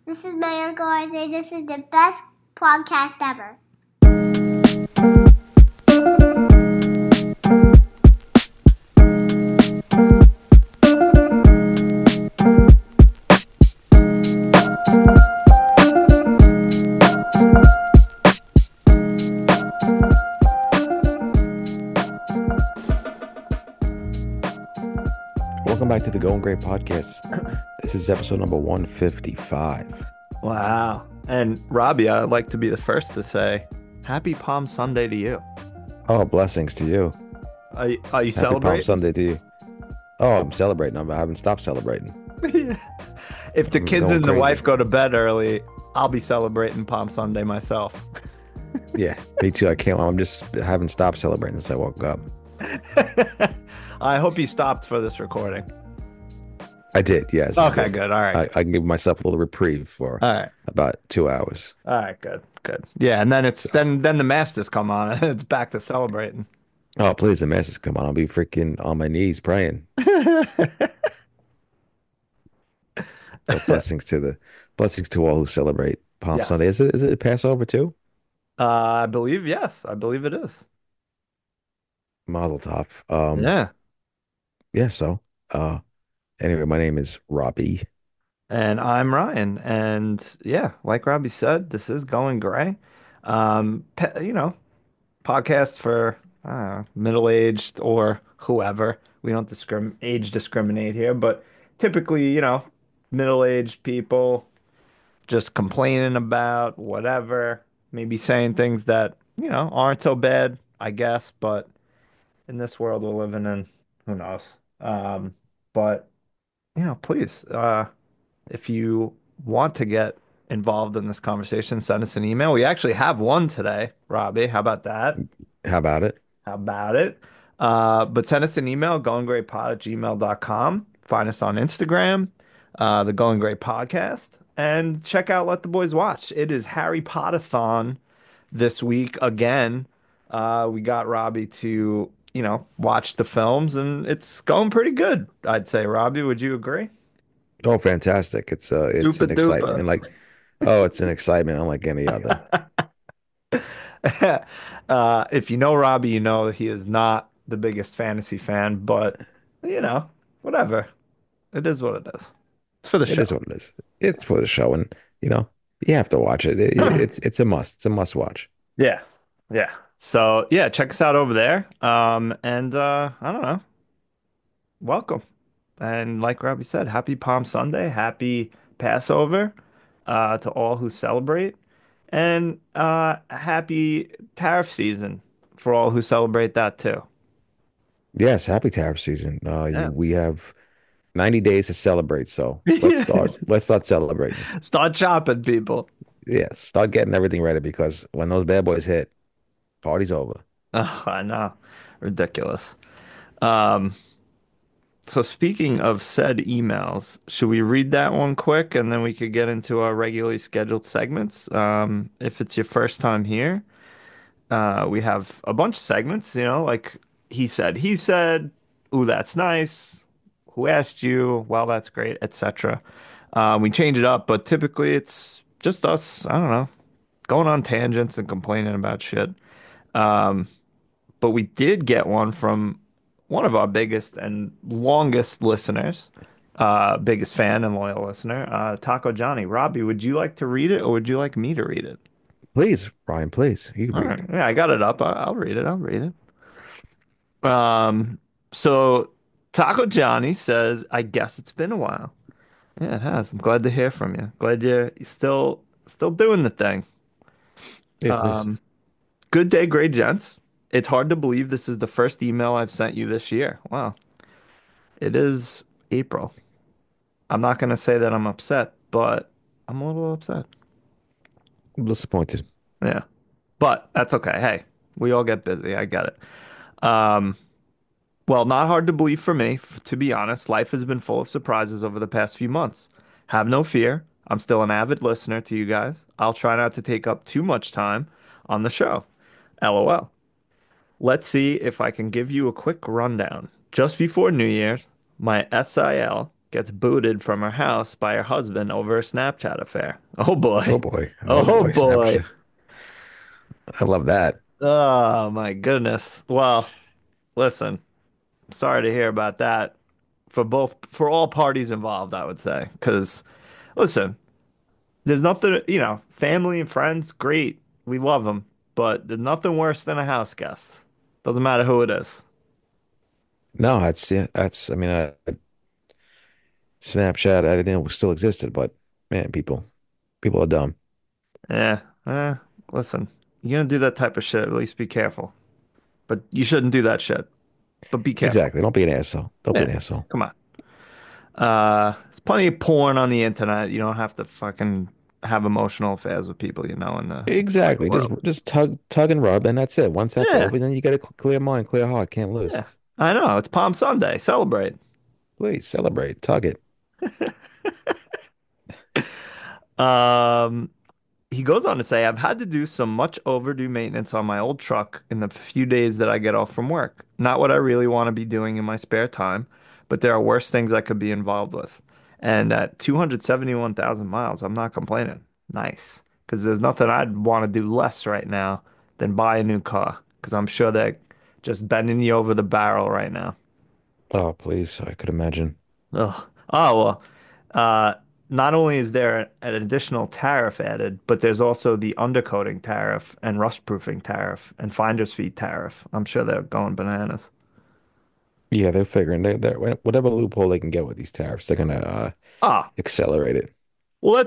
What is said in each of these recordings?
This is my Uncle Isaiah. This is the best podcast ever. Welcome back to the Going Great Podcast. This is episode number 155. Wow. And Robbie, I'd like to be the first to say Happy Palm Sunday to you. Oh, blessings to you. Are you Happy Palm celebrating? Sunday to you. Oh, I'm celebrating. I haven't stopped celebrating. If the I'm kids going and the crazy. wife go to bed early, I'll be celebrating Palm Sunday myself. Yeah, me too. I haven't stopped celebrating since I woke up. I hope you stopped for this recording. I did, yes. I Okay, did. good. All right. I can give myself a little reprieve for All right. about 2 hours. All right, good. Yeah, and then then the masters come on and it's back to celebrating. Oh, please, the message come on. I'll be freaking on my knees praying. But blessings to all who celebrate Palm Yeah. Sunday. Is it Passover too? I believe, yes. I believe it is. Mazel tov. Yeah. Yeah, so anyway, my name is Robbie. And I'm Ryan. And yeah, like Robbie said, this is Going Gray. You know, podcast for middle-aged or whoever. We don't age discriminate here, but typically, middle-aged people just complaining about whatever, maybe saying things that, aren't so bad, I guess, but in this world we're living in, who knows? But please, if you want to get involved in this conversation, send us an email. We actually have one today, Robbie. How about that? How about it? How about it? But send us an email, goinggreatpod@gmail.com. Find us on Instagram, the Going Great Podcast, and check out Let the Boys Watch. It is Harry Potter-thon this week again. We got Robbie to, watch the films, and it's going pretty good, I'd say. Robbie, would you agree? Oh, fantastic. It's Super an excitement. duper. And it's an excitement unlike any other. If you know Robbie, you know he is not the biggest fantasy fan, but whatever. It is what it is. It's for the It show. is what it is. It's for the show, and you have to watch it. It's a must. It's a must watch. Yeah. Yeah. So yeah, check us out over there. And I don't know. Welcome. And like Robbie said, happy Palm Sunday, happy Passover, to all who celebrate, and happy tariff season for all who celebrate that too. Yes, happy tariff season. Yeah. We have 90 days to celebrate, so let's start. Let's start celebrating. Start shopping, people. Yes, start getting everything ready because when those bad boys hit, party's over. Oh, I know. Ridiculous. Um, so speaking of said emails, should we read that one quick and then we could get into our regularly scheduled segments? If it's your first time here, we have a bunch of segments, like he said, ooh, that's nice. Who asked you? Well, that's great, etc. We change it up, but typically it's just us, I don't know, going on tangents and complaining about shit. Um, but we did get one from one of our biggest and longest listeners, biggest fan and loyal listener, Taco Johnny. Robbie, would you like to read it or would you like me to read it? Please, Ryan, please. You can All read. right. Yeah, I got it up. I'll read it. I'll read it. So Taco Johnny says, I guess it's been a while. Yeah, it has. I'm glad to hear from you. Glad you're still doing the thing. Yeah, please. Um, Good day, great gents. It's hard to believe this is the first email I've sent you this year. Wow. It is April. I'm not going to say that I'm upset, but I'm a little upset. I'm disappointed. Yeah. But that's okay. Hey, we all get busy. I get it. Well, not hard to believe for me. To be honest, life has been full of surprises over the past few months. Have no fear. I'm still an avid listener to you guys. I'll try not to take up too much time on the show. LOL. Let's see if I can give you a quick rundown. Just before New Year's, my SIL gets booted from her house by her husband over a Snapchat affair. Oh Oh boy. boy. Oh Oh boy. boy. Snapchat. I love that. Oh my goodness. Well, listen, sorry to hear about that for all parties involved, I would say. Because listen, there's nothing, family and friends, great. We love them, but there's nothing worse than a house guest. Doesn't matter who it is. No, that's yeah, that's I mean Snapchat, I didn't know it still existed, but man, people are dumb. Yeah. Listen, you're gonna do that type of shit, at least be careful. But you shouldn't do that shit. But be careful. Exactly. Don't be an asshole. Don't be Yeah. an asshole. Come on. There's plenty of porn on the internet. You don't have to fucking have emotional affairs with people, in the real Exactly. Just world. just tug and rub, and that's it. Once that's Yeah. over, then you got a clear mind, clear heart. Can't lose. Yeah. I know. It's Palm Sunday. Celebrate. Please celebrate. Tug it. Um, he goes on to say, I've had to do some much overdue maintenance on my old truck in the few days that I get off from work. Not what I really want to be doing in my spare time, but there are worse things I could be involved with. And at 271,000 miles, I'm not complaining. Nice. Because there's nothing I'd want to do less right now than buy a new car. Because I'm sure they're just bending you over the barrel right now. Oh, please. I could imagine. Ugh. Oh, well, uh, not only is there an additional tariff added, but there's also the undercoating tariff and rust-proofing tariff and finder's fee tariff. I'm sure they're going bananas. Yeah, they're figuring they're whatever loophole they can get with these tariffs, they're gonna Ah, accelerate it. well,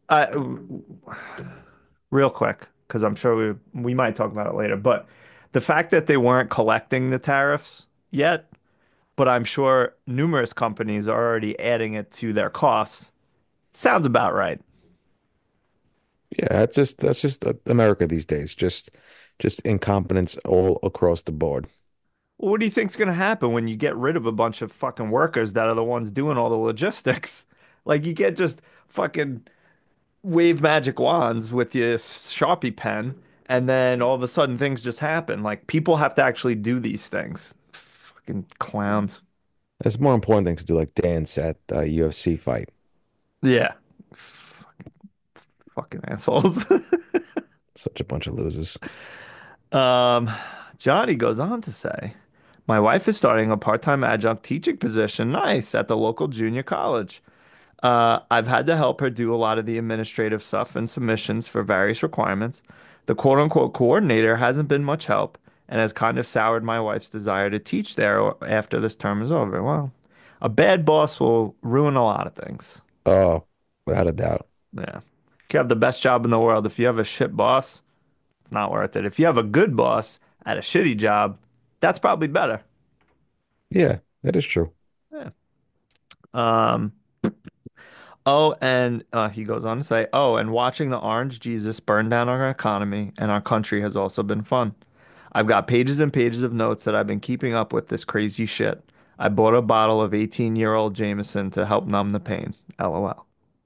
real quick, because I'm sure we might talk about it later, but the fact that they weren't collecting the tariffs yet, but I'm sure numerous companies are already adding it to their costs, sounds about right. Yeah, that's just America these days. Just incompetence all across the board. What do you think's going to happen when you get rid of a bunch of fucking workers that are the ones doing all the logistics? Like you can't just fucking wave magic wands with your Sharpie pen and then all of a sudden things just happen. Like people have to actually do these things. Fucking clowns. There's more important things to do, like dance at a UFC fight. Yeah. Fucking assholes. Such a bunch of losers. Um, Johnny goes on to say, my wife is starting a part-time adjunct teaching position, nice, at the local junior college. I've had to help her do a lot of the administrative stuff and submissions for various requirements. The quote unquote coordinator hasn't been much help and has kind of soured my wife's desire to teach there after this term is over. Well, a bad boss will ruin a lot of things. Oh, without a doubt. Yeah. You can have the best job in the world. If you have a shit boss, it's not worth it. If you have a good boss at a shitty job, that's probably better. Yeah, that is true. Yeah. Um, Oh, and he goes on to say, oh, and watching the orange Jesus burn down our economy and our country has also been fun. I've got pages and pages of notes that I've been keeping up with this crazy shit. I bought a bottle of 18-year-old Jameson to help numb the pain. LOL.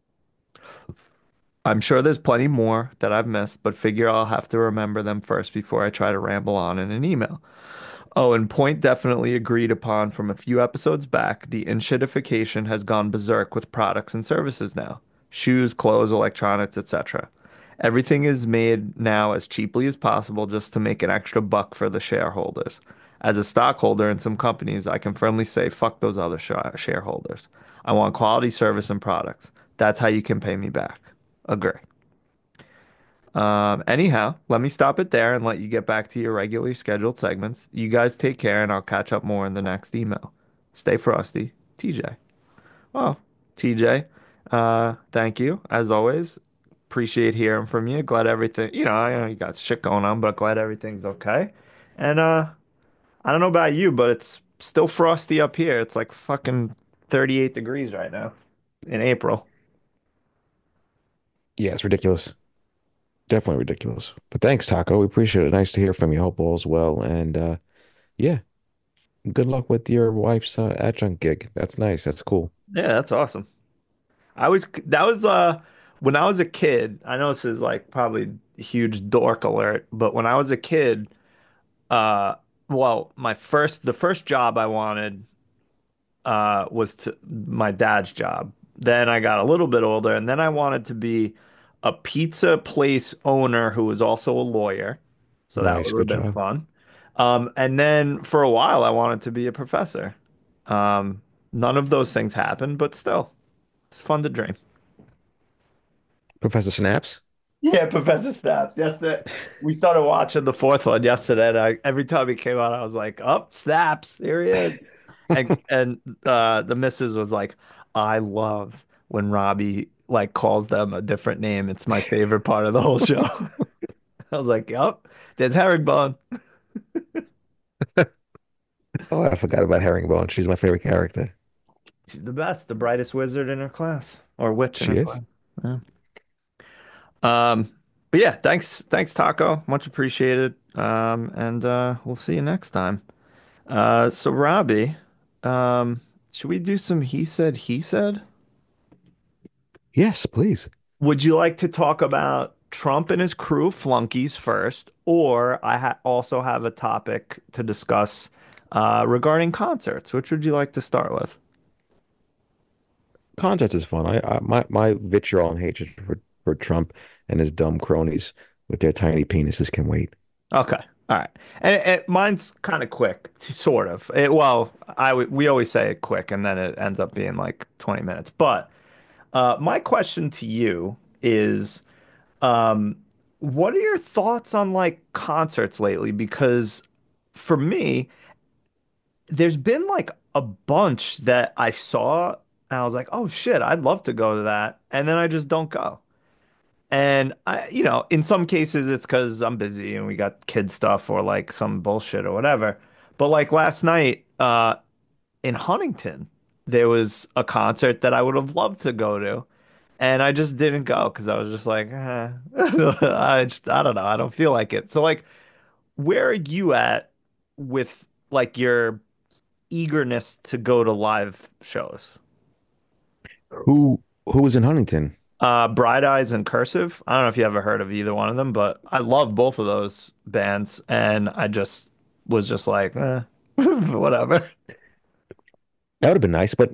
I'm sure there's plenty more that I've missed, but figure I'll have to remember them first before I try to ramble on in an email. Oh, and point definitely agreed upon from a few episodes back, the enshittification has gone berserk with products and services now. Shoes, clothes, electronics, etc. Everything is made now as cheaply as possible just to make an extra buck for the shareholders. As a stockholder in some companies, I can firmly say, fuck those other shareholders. I want quality service and products. That's how you can pay me back. Agree. Anyhow, let me stop it there and let you get back to your regularly scheduled segments. You guys take care, and I'll catch up more in the next email. Stay frosty, TJ. Well, TJ, thank you as always. Appreciate hearing from you. Glad everything, I know you got shit going on, but glad everything's okay. And I don't know about you, but it's still frosty up here. It's like fucking 38 degrees right now in April. Yeah, it's ridiculous. Definitely ridiculous. But thanks, Taco. We appreciate it. Nice to hear from you. Hope all's well. And yeah, good luck with your wife's adjunct gig. That's nice. That's cool. Yeah, that's awesome. That was when I was a kid, I know this is like probably a huge dork alert, but when I was a kid, uh well, the first job I wanted, was to my dad's job. Then I got a little bit older, and then I wanted to be a pizza place owner who was also a lawyer. So that Nice, would have good been job. fun. And then for a while, I wanted to be a professor. Um, None of those things happened, but still, it's fun to dream. Professor Snaps? Yeah, Professor Snaps. Yes, it. We started watching the fourth one yesterday, and every time he came out, I was like, "Up, Snaps! Here he is!" And the missus was like, "I love when Robbie like calls them a different name. It's my favorite part of the whole show." I was like, "Yup, there's Herringbone. Oh, I forgot about Herringbone. She's my favorite character. She's the best, the brightest wizard in her class, or witch in She her is. class." Yeah. Um, but yeah, thanks, Taco. Much appreciated. And we'll see you next time. So Robbie, should we do some he said, he said? Yes, please. Would you like to talk about Trump and his crew of flunkies first, or I ha also have a topic to discuss regarding concerts? Which would you like to start with? Concerts is fun. My vitriol and hatred for Trump and his dumb cronies with their tiny penises can wait. Okay. All right. And mine's kind of quick, sort of. Well, we always say it quick, and then it ends up being like 20 minutes. But my question to you is, um, what are your thoughts on like concerts lately? Because for me, there's been like a bunch that I saw, and I was like, oh shit, I'd love to go to that. And then I just don't go. And in some cases it's because I'm busy and we got kid stuff or like some bullshit or whatever. But like last night, in Huntington, there was a concert that I would have loved to go to. And I just didn't go because I was just like, I don't know. I don't feel like it. So like, where are you at with like your eagerness to go to live shows? Who was in Huntington? Bright Eyes and Cursive. I don't know if you ever heard of either one of them, but I love both of those bands, and I just was just like, whatever. That would have been nice, but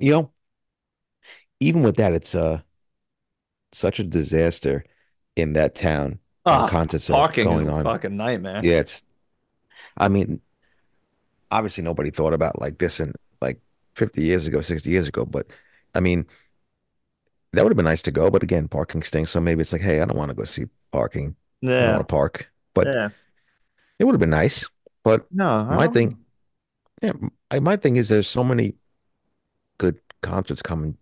even with that, it's such a disaster in that town when Ah, concerts are parking is going a on. fucking nightmare. Yeah, I mean, obviously nobody thought about like this in like 50 years ago, 60 years ago, but I mean, that would have been nice to go, but again, parking stinks. So maybe it's like, hey, I don't want to go see parking. I don't Yeah, want to park, but yeah. it would have been nice. But No, I my don't thing, know. yeah, my thing is there's so many good concerts coming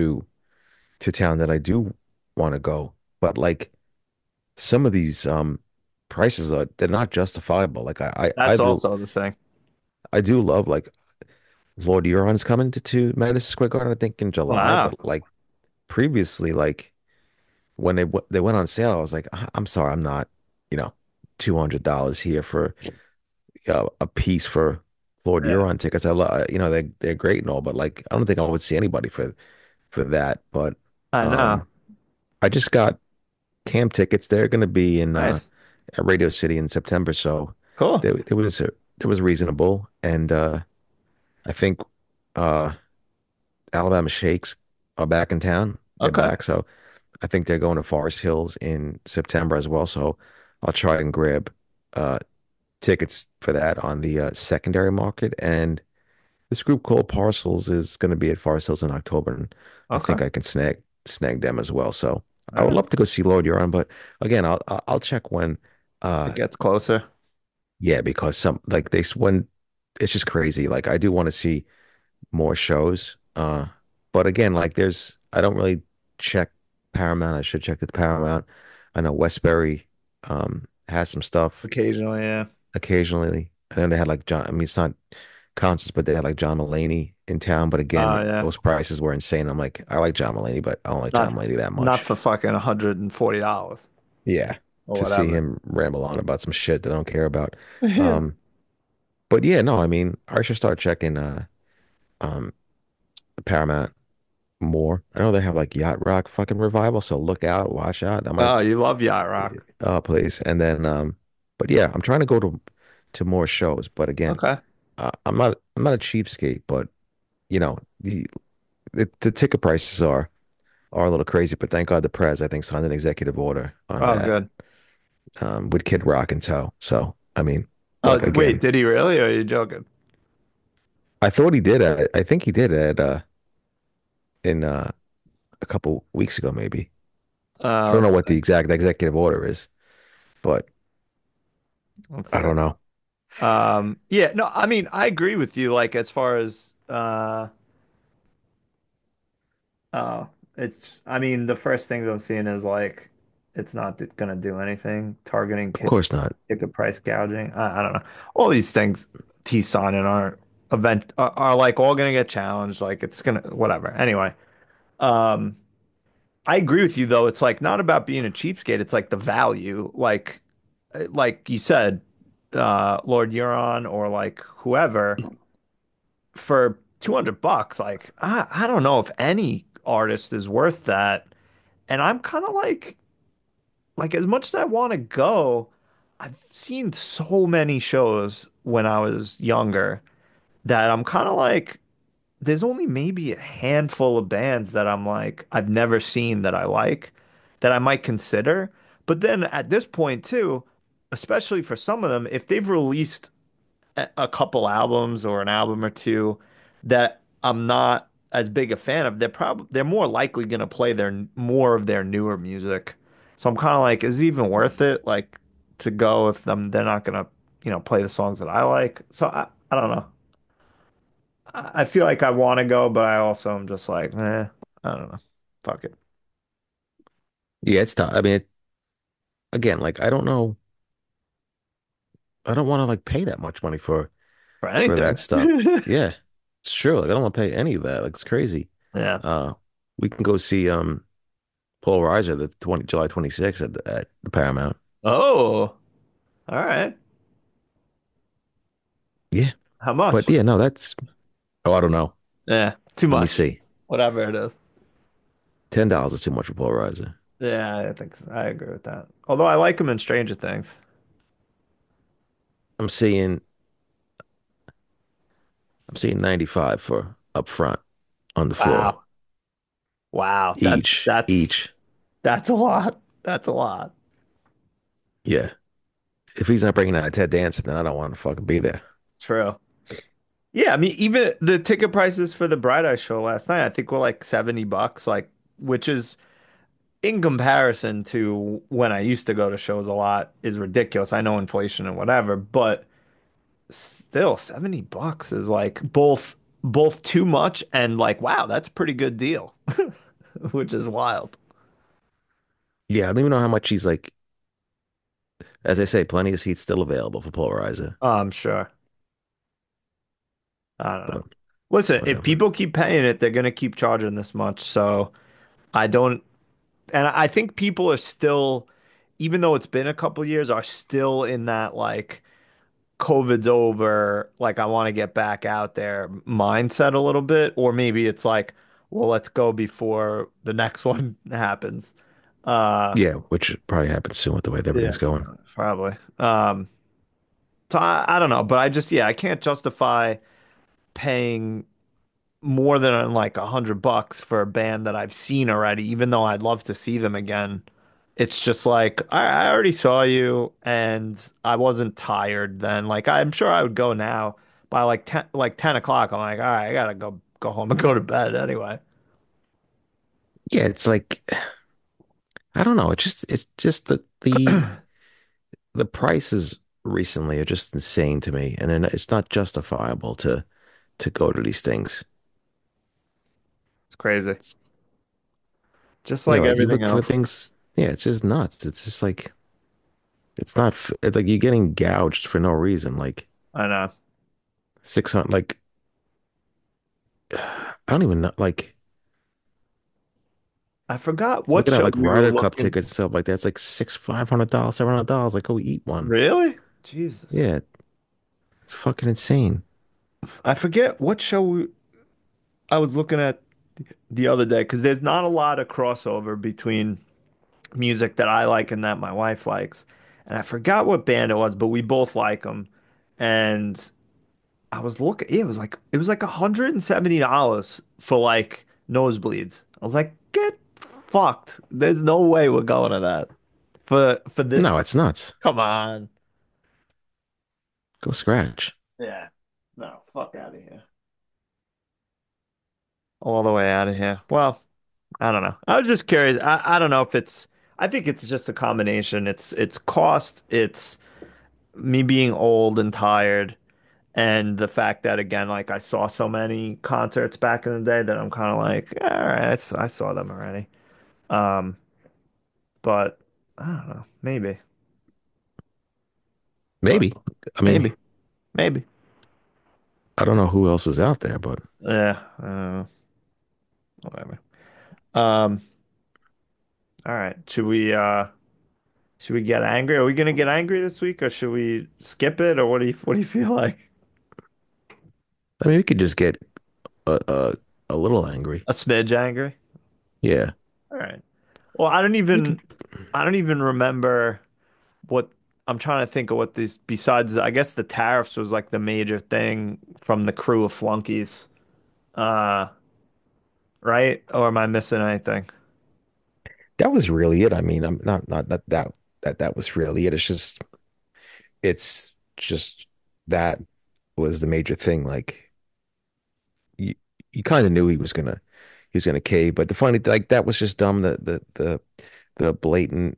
to town that I do want to go, but like some of these prices are they're not justifiable. Like That's also the thing. I do love like Lord Euron's coming to Madison Square Garden, I think in July, Wow. but like previously, like when they went on sale, I was like, I'm sorry, I'm not, you know, $200 here for a piece for Lord Yeah, Euron tickets. I love, they're great and all, but like I don't think I would see anybody for that. But I know. um, I just got camp tickets. They're going to be in Nice. at Radio City in September, so Cool. it was reasonable, and I think uh, Alabama Shakes are back in town. They're Okay. back, so I think they're going to Forest Hills in September as well. So I'll try and grab uh, tickets for that on the secondary market. And this group called Parcels is going to be at Forest Hills in October, and I Okay. think I can snag them as well. So All I would right. love to go see Lord Huron, but again, I'll check when. It Uh, gets closer. yeah, because some like when it's just crazy. Like I do want to see more shows. But again, like I don't really check Paramount. I should check the Paramount. I know Westbury has some stuff Occasionally, yeah. occasionally. And then they had like John, I mean, it's not concerts, but they had like John Mulaney in town. But again, Oh, yeah. those prices were insane. I'm like, I like John Mulaney, but I don't like John Not Mulaney that not much. for fucking $140 Yeah. or To see whatever. him ramble on about some shit that I don't care about. Yeah. Um, but yeah, no, I mean, I should start checking um Paramount more. I know they have like Yacht Rock fucking revival, so look out, watch out. I might Oh, you love Yacht Rock. please. And then but yeah, I'm trying to go to more shows, but again, Okay. I'm not a cheapskate, but you know, the ticket prices are a little crazy, but thank God the Prez, I think, signed an executive order on Oh, that, good. with Kid Rock in tow. So, I mean, Oh, look, wait, again, did he really? Or are you joking? I thought he did. I think he did at in a couple weeks ago, maybe. I don't know what the Okay. exact executive order is, but Let's I see. don't know. Yeah, no, I mean, I agree with you. Like, as far as uh, I mean, the first things I'm seeing is like, it's not gonna do anything. Targeting Of course not. ticket price gouging. I don't know. All these things T sign in our event are like all gonna get challenged. Like, it's gonna whatever. Anyway, um, I agree with you though. It's like not about being a cheapskate. It's like the value. Like you said, Lord Huron or like whoever for $200. Like I don't know if any artist is worth that. And I'm kind of like as much as I want to go, I've seen so many shows when I was younger that I'm kind of like there's only maybe a handful of bands that I'm like I've never seen that I like that I might consider. But then at this point too, especially for some of them, if they've released a couple albums or an album or two that I'm not as big a fan of, they're more likely going to play their more of their newer music. So I'm kind of like, is it even worth it? Like to go if they're not going to, play the songs that I like. So I don't know. I feel like I want to go, but I also am just like, I don't know. Fuck it. Yeah, it's tough. I mean, again, like I don't know. I don't want to like pay that much money For for that anything. stuff. Yeah, it's true. Like I don't want to pay any of that. Like it's crazy. Yeah. Uh, we can go see Paul Reiser the 20 July 26th at the Paramount. Oh, all right. Yeah, How much? but yeah, no, that's I don't know. Yeah, too Let me much. see. Whatever it is. $10 is too much for Paul Reiser. Yeah, I think I agree with that. Although I like him in Stranger Things. I'm seeing I'm seeing 95 for up front on the floor. Wow. Wow. That's Each, that's each. that's a lot. That's a lot. Yeah. If he's not bringing out Ted Danson, then I don't want to fucking be there. True. Yeah, I mean, even the ticket prices for the Bright Eye show last night, I think were like $70, like which is in comparison to when I used to go to shows a lot is ridiculous. I know inflation and whatever, but still $70 is like both too much and like wow, that's a pretty good deal, which is wild. Yeah, I don't even know how much he's like. As I say, plenty of seats still available for Paul Reiser, Oh, I'm sure. I don't know. but Listen, if whatever. people keep paying it, they're gonna keep charging this much. So I don't, and I think people are still, even though it's been a couple years, are still in that like COVID's over, like I want to get back out there mindset a little bit, or maybe it's like, well, let's go before the next one happens. Uh, Yeah, which probably happens soon with the way that yeah, everything's going. probably. So I don't know, but I can't justify paying more than like $100 for a band that I've seen already, even though I'd love to see them again. It's just like I already saw you and I wasn't tired then. Like I'm sure I would go now by like 10 o'clock. I'm like, all right, I gotta go home and go to bed anyway. Yeah, it's like I don't know. It's just the prices recently are just insane to me, and then it's not justifiable to go to these things. It's crazy. Just Yeah, like like you everything look for else. things. Yeah, it's just nuts. It's just like it's not it's like you're getting gouged for no reason. Like I know. 600. Like I don't even know. Like I forgot what looking at show like we were Ryder Cup looking. tickets and stuff like that. It's like $500, $700. Like go eat one. Really? Jesus. Yeah, it's fucking insane. I forget what show I was looking at the other day because there's not a lot of crossover between music that I like and that my wife likes. And I forgot what band it was, but we both like them. And I was looking, yeah, it was like $170 for like nosebleeds. I was like, get fucked. There's no way we're going to that for this. No, it's nuts. Come on. Go scratch. Yeah. No, fuck out of here. All the way out of here. Well, I don't know. I was just curious. I don't know if I think it's just a combination. It's cost, it's me being old and tired, and the fact that again, like I saw so many concerts back in the day that I'm kind of like, "Yeah, all right, I saw them already. Um, but I don't know, maybe, but Maybe. I mean, maybe, maybe. I don't know who else is out there, but Yeah, whatever. Um, all right. Should we get angry? Are we gonna get angry this week, or should we skip it, or what do you feel like? I mean, we could just get a a, a little angry. A smidge angry? Yeah. All right. Well, We could. I don't even remember what I'm trying to think of what these besides I guess the tariffs was like the major thing from the crew of flunkies. Uh, right? Or am I missing anything? That was really it. I mean, I'm not that was really it. It's just that was the major thing. Like you you kind of knew he was gonna cave, but the funny like that was just dumb. The blatant,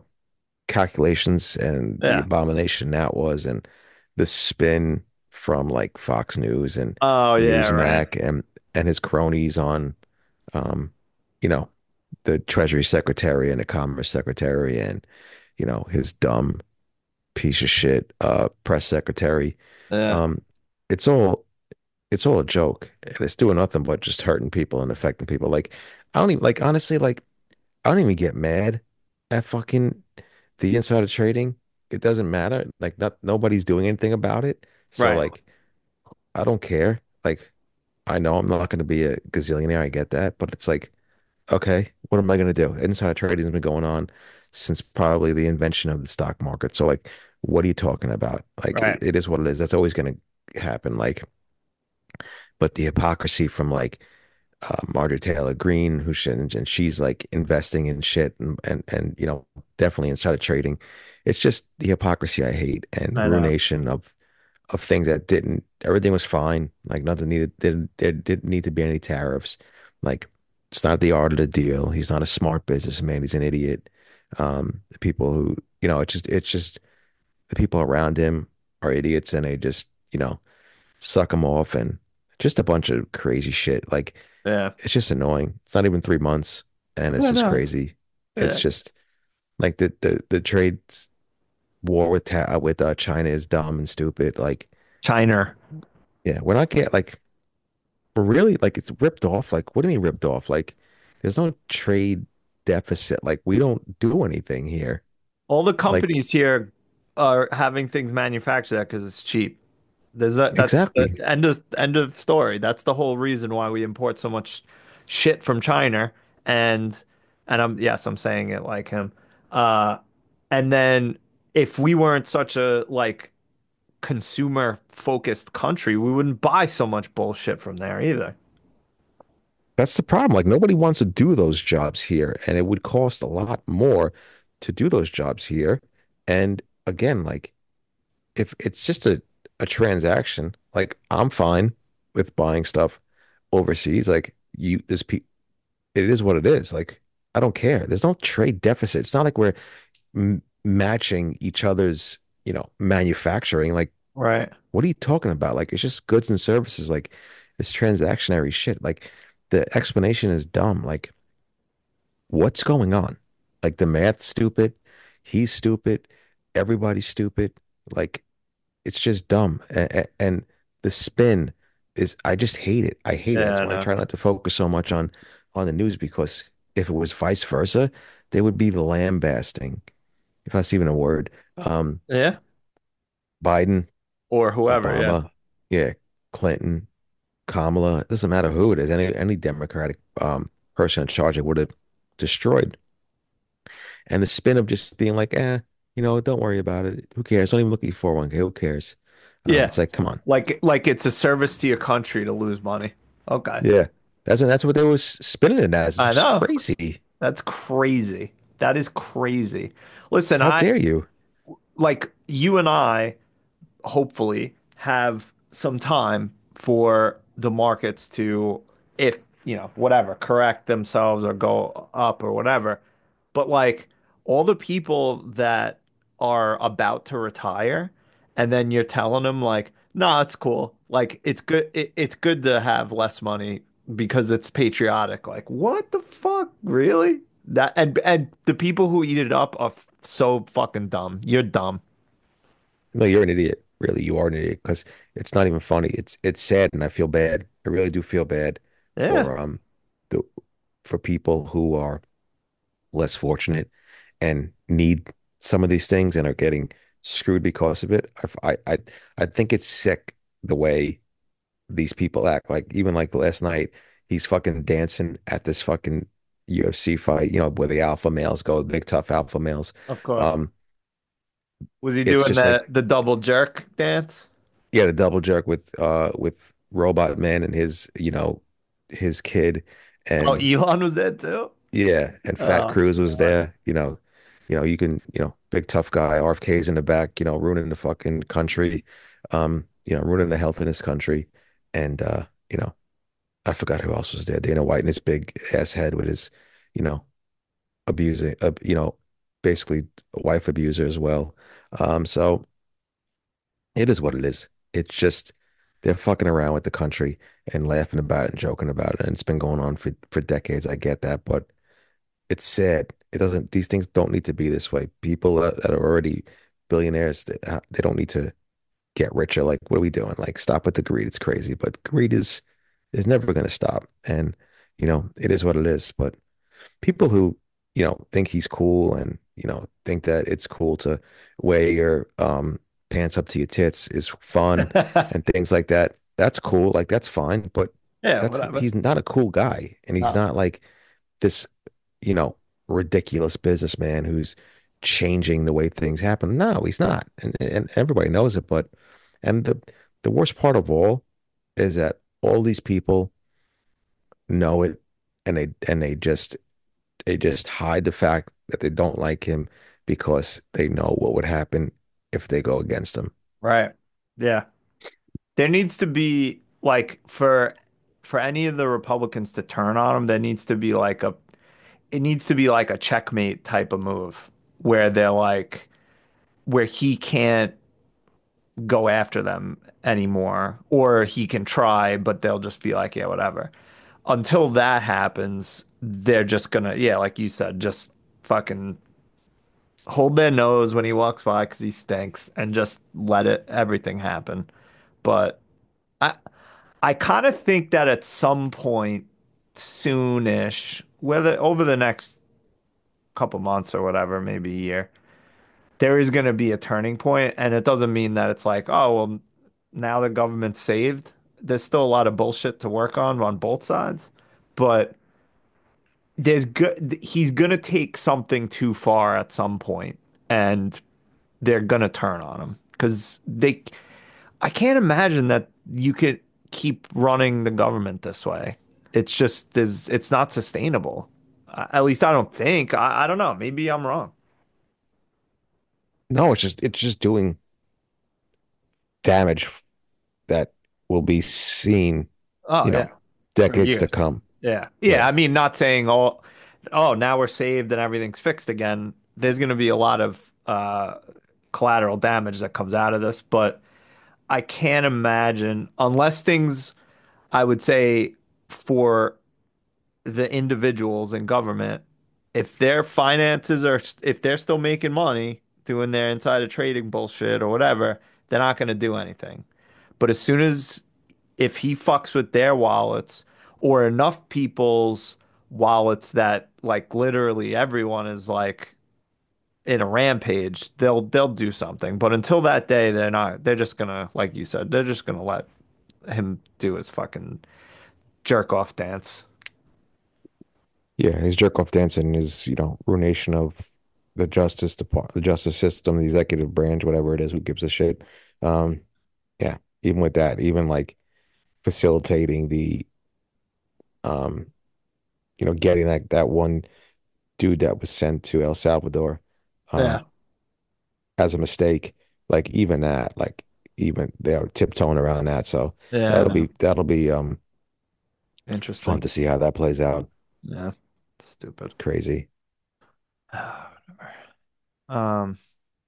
calculations and the Yeah. abomination that was, and the spin from like Fox News and Oh yeah, right. Newsmax and his cronies on, um, you know, the Treasury Secretary and the Commerce Secretary and his dumb piece of shit press secretary. Yeah. Um, it's all it's all a joke, and it's doing nothing but just hurting people and affecting people. Like I don't even like honestly like I don't even get mad at fucking the insider trading. It doesn't matter. Like not nobody's doing anything about it. So Right. like I don't care. Like I know I'm not going to be a gazillionaire. I get that, but it's like, okay, what am I going to do? Insider trading has been going on since probably the invention of the stock market. So like, what are you talking about? Like Right. it is what it is. That's always going to happen. Like, but the hypocrisy from like Marjorie Taylor Greene, who shouldn't, and she's like investing in shit and definitely insider trading. It's just the hypocrisy I hate and the I know. ruination of things that didn't. Everything was fine. Like nothing needed. There didn't need to be any tariffs. Like it's not the art of the deal. He's not a smart businessman. He's an idiot. The people who it's just the people around him are idiots, and they just suck him off and just a bunch of crazy shit. Like Yeah. it's just annoying. It's not even 3 months, and it's I just know. crazy. It's Yeah. just like the trade war with China is dumb and stupid. Like, China. yeah, we're not get like we're really like it's ripped off. Like, what do you mean ripped off? Like, there's no trade deficit. Like, we don't do anything here. All the Like, companies here are having things manufactured because it's cheap. That's the exactly. end of story. That's the whole reason why we import so much shit from China. And I'm saying it like him. Uh, and then if we weren't such a like consumer focused country, we wouldn't buy so much bullshit from there either. That's the problem. Like, nobody wants to do those jobs here, and it would cost a lot more to do those jobs here. And again, like if it's just a transaction, like I'm fine with buying stuff overseas. Like it is what it is. Like I don't care. There's no trade deficit. It's not like we're m matching each other's, manufacturing. Like Right. what are you talking about? Like it's just goods and services. Like it's transactionary shit. Like the explanation is dumb. Like what's going on? Like the math's stupid. He's stupid. Everybody's stupid. Like it's just dumb. And the spin I just hate it. I hate it. Yeah, That's I why I know. try not to focus so much on the news because if it was vice versa, they would be the lambasting, if that's even a word. Um, Yeah. Biden, Or whoever, yeah. Obama, yeah, Clinton, Kamala, it doesn't matter who it is, any Democratic person in charge, it would have destroyed. And the spin of just being like, don't worry about it. Who cares? Don't even look at your 401k. Who cares? Yeah. It's like, come on. Like it's a service to your country to lose money. Okay. Yeah. That's what they was spinning it as, I which is know. crazy. That's crazy. That is crazy. Listen, How dare you? like you and I hopefully have some time for the markets to, if, whatever, correct themselves or go up or whatever. But like all the people that are about to retire, and then you're telling them like, nah, it's cool. Like it's good. It's good to have less money because it's patriotic. Like what the fuck, really? That and the people who eat it up are so fucking dumb. You're dumb. No, you're an idiot. Really, you are an idiot because it's not even funny. It's sad, and I feel bad. I really do feel bad Yeah. for the for people who are less fortunate and need some of these things and are getting screwed because of it. I think it's sick the way these people act. Like even like last night, he's fucking dancing at this fucking UFC fight, where the alpha males go, the big tough alpha males. Of course. Um, Was he it's doing just like, the double jerk dance? yeah, the double jerk with Robot Man and his kid, Oh, and Elon was there too? yeah, and Fat Oh, Cruz was God. there. You can, big tough guy, RFK's in the back, ruining the fucking country, ruining the health in this country, and I forgot who else was there. Dana White and his big ass head with his, you know, abusing, basically a wife abuser as well. So it is what it is. It's just they're fucking around with the country and laughing about it and joking about it, and it's been going on for decades. I get that, but it's sad. It doesn't. These things don't need to be this way. People that are already billionaires, they don't need to get richer. Like, what are we doing? Like, stop with the greed. It's crazy, but greed is never going to stop. And it is what it is. But people who think he's cool and think that it's cool to wear your pants up to your tits is fun and things like that. That's cool. Like, that's fine. But Yeah, that's whatever. he's not a cool guy, and he's No. not like this, you know, ridiculous businessman who's changing the way things happen. No, he's not. And everybody knows it, but and the worst part of all is that all these people know it and they just hide the fact that they don't like him because they know what would happen if they go against him. Right. Yeah. There needs to be like for any of the Republicans to turn on him, there needs to be like a it needs to be like a checkmate type of move where they're like where he can't go after them anymore or he can try, but they'll just be like, yeah, whatever. Until that happens, they're just gonna, yeah, like you said, just fucking hold their nose when he walks by because he stinks and just let everything happen. But I I kind of think that at some point soonish, whether over the next couple months or whatever, maybe a year, there is going to be a turning point, and it doesn't mean that it's like, oh, well, now the government's saved. There's still a lot of bullshit to work on both sides, but he's going to take something too far at some point, and they're going to turn on him because I can't imagine that you could keep running the government this way. It's not sustainable. At least I don't think. I don't know. Maybe I'm wrong. No, it's just doing damage that will be seen, Oh you yeah, know, for decades to years. come. Yeah. Yeah. Yeah. I mean, not saying oh, now we're saved and everything's fixed again. There's going to be a lot of collateral damage that comes out of this, but I can't imagine unless things, I would say, for the individuals in government, if their finances are, if they're still making money doing their insider trading bullshit or whatever, they're not going to do anything. But as soon as if he fucks with their wallets or enough people's wallets that like literally everyone is like in a rampage, they'll do something. But until that day, they're not. They're just gonna, like you said, they're just gonna let him do his fucking jerk off dance. Yeah, his jerk off dancing is, ruination of the justice system, the executive branch, whatever it is, who gives a shit. Um, even with that, even like facilitating the um, getting that one dude that was sent to El Salvador Yeah. um as a mistake, like even that, like even they're tiptoeing around that. So Yeah, I that'll know. be that'll be fun Interesting. to see how that plays out. Yeah. Stupid. Crazy. Whatever. Um,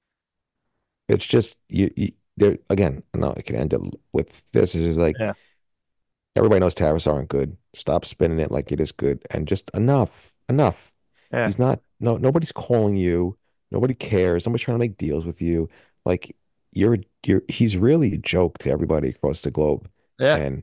It's just you there again. No, I can end it with this. Is just like yeah. everybody knows tariffs aren't good. Stop spinning it like it is good, and just enough, enough. Yeah. He's not. No, nobody's calling you. Nobody cares. Nobody's trying to make deals with you. Like you're. He's really a joke to everybody across the globe, Yeah. and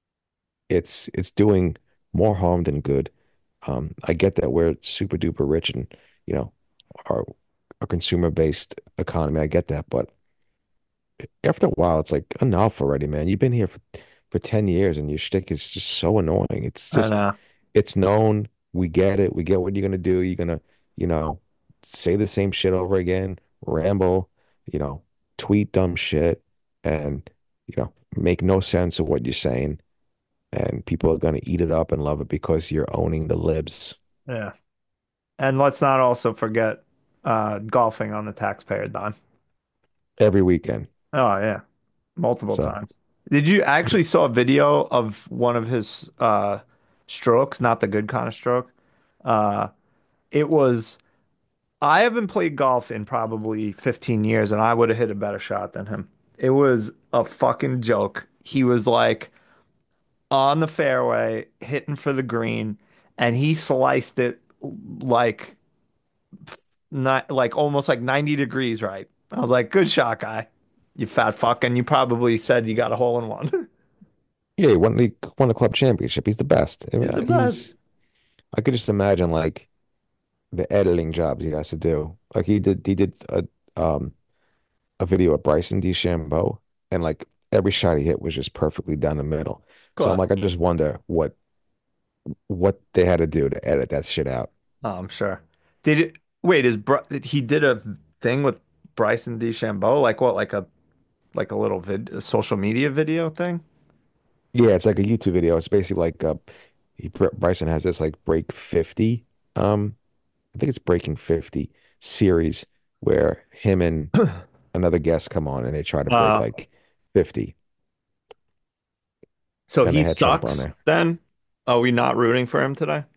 it's doing more harm than good. I get that we're super duper rich and you know our a consumer based economy. I get that, but after a while, it's like enough already, man. You've been here for 10 years and your shtick is just so annoying. I know. It's known. We get it. We get what you're gonna do. You're gonna, you know, say the same shit over again, ramble, you know, tweet dumb shit, and, make no sense of what you're saying. And people are gonna eat it up and love it because you're owning the libs Yeah. And let's not also forget golfing on the taxpayer dime. every weekend. Oh yeah. Multiple So, times. Did you actually saw a video of one of his strokes, not the good kind of stroke? Uh it was I haven't played golf in probably 15 years and I would have hit a better shot than him. It was a fucking joke. He was like on the fairway, hitting for the green, and he sliced it like not like almost like 90 degrees right. I was like, good shot, guy. You fat fuck. And you probably said you got a hole in one. yeah, he won a club championship. He's the best. I mean, He's the best. I could just imagine like the editing jobs he has to do. Like he did a video of Bryson DeChambeau, and like every shot he hit was just perfectly down the middle. So I'm Cool. like, I just wonder what they had to do to edit that shit out. Oh, I'm sure. Did it wait, he did a thing with Bryson DeChambeau? Like what, like a little a social media video thing? Yeah, it's like a YouTube video. It's basically like Bryson has this like break 50. I think it's breaking 50 series where him and another guest come on and they try to break Uh, like 50, so and he they had Trump on sucks there. then? Are we not rooting for him today?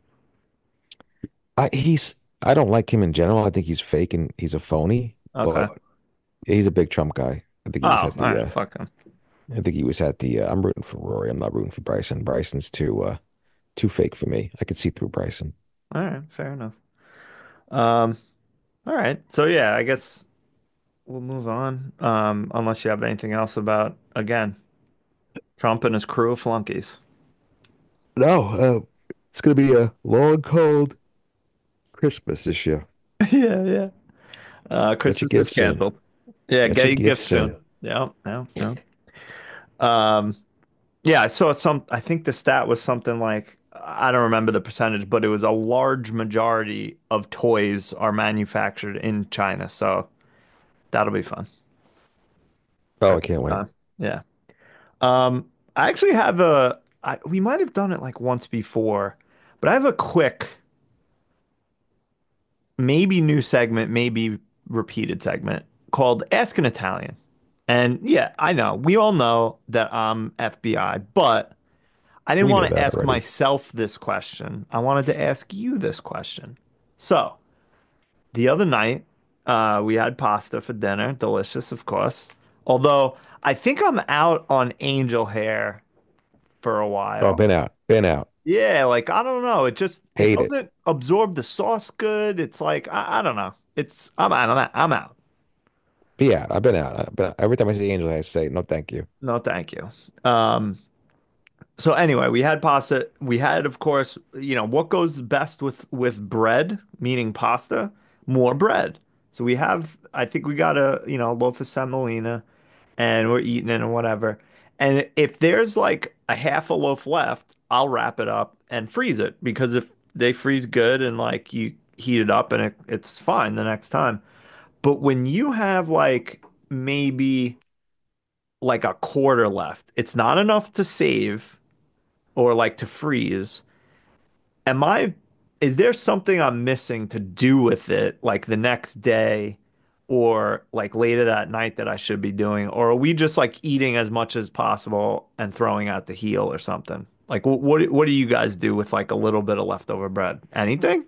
I don't like him in general. I think he's fake and he's a phony, Okay. but he's a big Trump guy. I think Oh, he was all at the right, fuck him. I think he was at the I'm rooting for Rory. I'm not rooting for Bryson. Bryson's too fake for me. I could see through Bryson. All right, fair enough. Um, all right. So yeah, I guess we'll move on. Unless you have anything else about again, Trump and his crew of flunkies. No, it's gonna be a long, cold Christmas this year. Yeah, yeah. Get your Christmas is gifts in. canceled. Yeah, Get get your your gifts gifts soon. in. Yeah, yeah, yeah. Um, yeah, I saw some, I think the stat was something like, I don't remember the percentage, but it was a large majority of toys are manufactured in China. So that'll be fun. Oh, I Christmas can't wait. time. Yeah. I actually have we might have done it like once before, but I have a quick, maybe new segment, maybe repeated segment called Ask an Italian. And yeah, I know we all know that I'm FBI, but I didn't We knew want to that ask already. myself this question. I wanted to ask you this question. So the other night, we had pasta for dinner, delicious, of course. Although I think I'm out on angel hair for a Oh, while. been out, been out. Yeah, like I don't know. It Hate it. doesn't absorb the sauce good. It's like I don't know. I'm out. But yeah, I've been out. Every time I see Angel, I say no, thank you. No, thank you. Um, so anyway, we had pasta. We had, of course, what goes best with bread, meaning pasta, more bread. So we have, I think we got a, loaf of semolina and we're eating it and whatever. And if there's like a half a loaf left, I'll wrap it up and freeze it because if they freeze good and like you heat it up and it's fine the next time. But when you have like maybe like a quarter left. It's not enough to save or like to freeze. Am I, is there something I'm missing to do with it like the next day or like later that night that I should be doing? Or are we just like eating as much as possible and throwing out the heel or something? Like what do you guys do with like a little bit of leftover bread? Anything?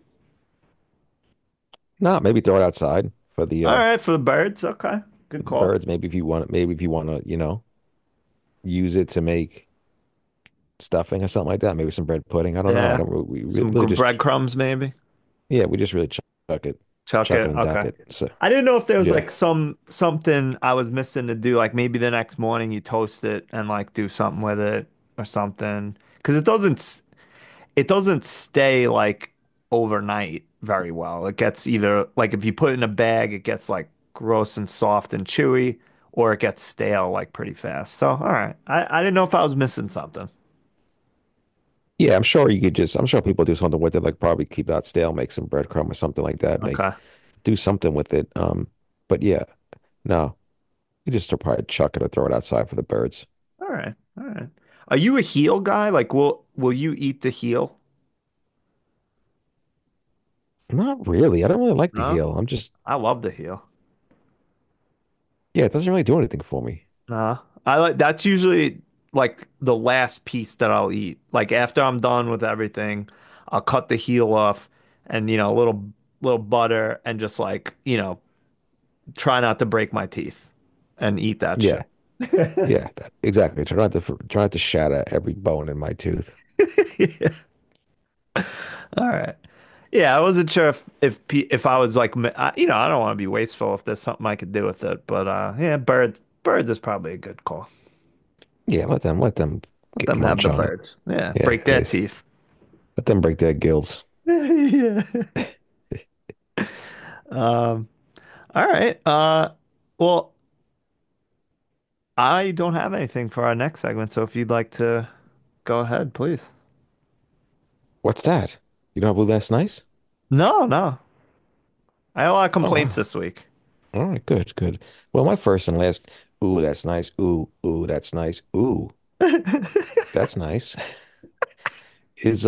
No, maybe throw it outside for the All right, for the birds. Okay. Good call. birds. Maybe if you want to, use it to make stuffing or something like that. Maybe some bread pudding. I don't know. I Yeah. don't we Some really just breadcrumbs maybe. yeah, we just really chuck it, Chuck chuck it it. and duck Okay. it. So I didn't know if there was yeah. like something I was missing to do. Like maybe the next morning you toast it and like do something with it or something. Because it doesn't stay like overnight very well. It gets either like if you put it in a bag, it gets like gross and soft and chewy, or it gets stale like pretty fast. So all right. I didn't know if I was missing something. Yeah, I'm sure people do something with it, like probably keep it out stale, make some breadcrumb or something like that, Okay. do something with it. But yeah, no, you just probably chuck it or throw it outside for the birds. All right. All right. Are you a heel guy? Like will you eat the heel? Not really. I don't really like the No? heel. I'm just, I love the heel. yeah, it doesn't really do anything for me. Nah, I like that's usually like the last piece that I'll eat. Like after I'm done with everything, I'll cut the heel off and a little butter and just like, try not to break my teeth and eat that shit. Yeah, yeah, exactly. Try not to shatter every bone in my tooth. Yeah. All right. Yeah, I wasn't sure if I was like I don't want to be wasteful if there's something I could do with it, but yeah, birds is probably a good call. Yeah, let them Let get them have munch the on it. birds. Yeah, Yeah, break their teeth. let them break their gills. Yeah. Um, all right. Well, I don't have anything for our next segment, so if you'd like to go ahead, please. What's that? You don't have Blue That's Nice? No, no. I had a lot of Oh, complaints wow. this week. All right, good, good. Well, my first and last, ooh, that's nice. Ooh, ooh, that's nice. Ooh, that's nice. Is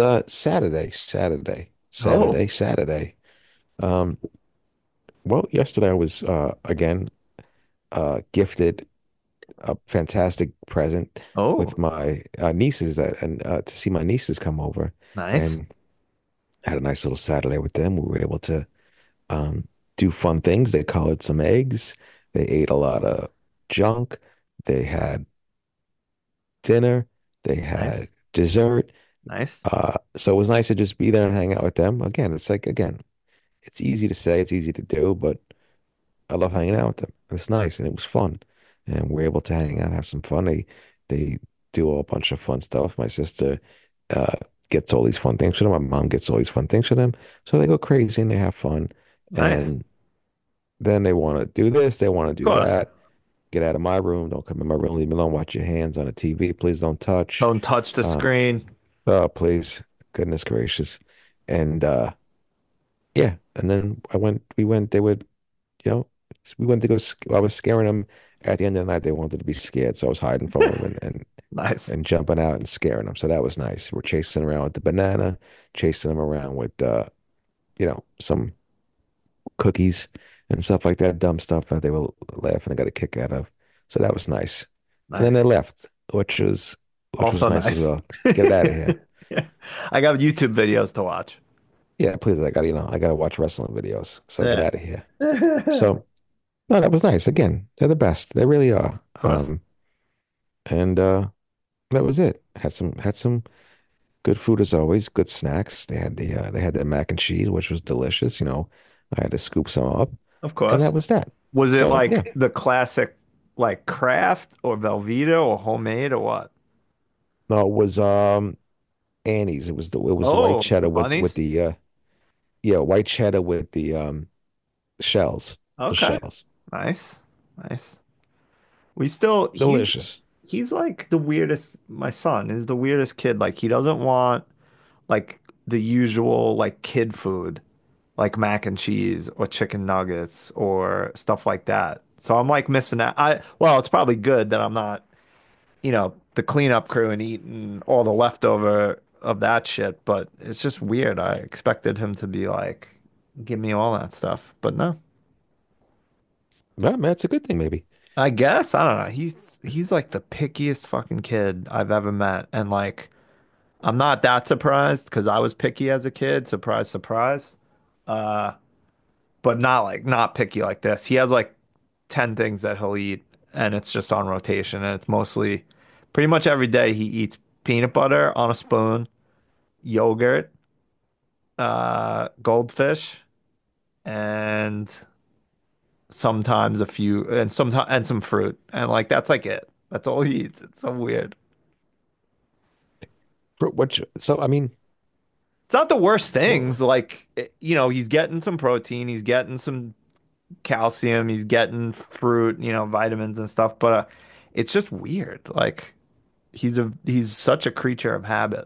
Oh, Saturday. Um, well, yesterday I was again gifted a fantastic present oh, with my nieces that and to see my nieces come over nice, and had a nice little Saturday with them. We were able to um do fun things. They colored some eggs. They ate a lot of junk. They had dinner. They had nice, dessert. nice, So it was nice to just be there and hang out with them. Again, it's easy to say, it's easy to do, but I love hanging out with them. It's nice and it was fun. And we're able to hang out, have some fun. They do a bunch of fun stuff. My sister uh gets all these fun things for them. My mom gets all these fun things for them. So they go crazy and they have fun. nice. And then they want to do this, they want Of to do course. that. Get out of my room. Don't come in my room. Leave me alone. Watch your hands on the TV. Please don't touch. Don't touch the Uh, screen. oh, please. Goodness gracious. And yeah. And then we went, they would, you know, we went to go, I was scaring them at the end of the night. They wanted to be scared. So I was hiding from them Nice, and jumping out and scaring them. So that was nice. We're chasing around with the banana, chasing them around with, some cookies and stuff like that, dumb stuff that they were laughing and got a kick out of. So that was nice. And then nice. they left, which was Also nice as nice. well. Get it out of here. Yeah. I got YouTube videos to watch. Yeah, please. I gotta watch wrestling videos. So get Yeah. out of here. Of So no, that was nice. Again, they're the best. They really are. course. And that was it. Had some good food as always, good snacks. They had their mac and cheese, which was delicious. I had to scoop some up, Of and course. that was that. Was it So yeah, like the classic, like Kraft or Velveeta or homemade or what? no, it was Annie's. It was the white Oh, the cheddar with bunnies? the yeah, white cheddar with the shells. The Okay. shells. Nice. Nice. We still, Delicious. he's like the weirdest, my son is the weirdest kid. Like he doesn't want like the usual like kid food. like mac and cheese or chicken nuggets or stuff like that. So I'm like missing out. Well, it's probably good that I'm not, the cleanup crew and eating all the leftover of that shit, but it's just weird. I expected him to be like, give me all that stuff, but no. Well, man, it's a good thing, maybe. I guess, I don't know. He's like the pickiest fucking kid I've ever met. And like I'm not that surprised because I was picky as a kid. Surprise, surprise. Uh, but not picky like this. He has like 10 things that he'll eat and it's just on rotation and it's mostly pretty much every day he eats peanut butter on a spoon, yogurt, goldfish, and sometimes a few and some fruit. And like that's like it. That's all he eats. It's so weird. So, I mean, It's not the worst well, things. Like, he's getting some protein, he's getting some calcium, he's getting fruit, vitamins and stuff, but it's just weird. Like, he's such a creature of habit.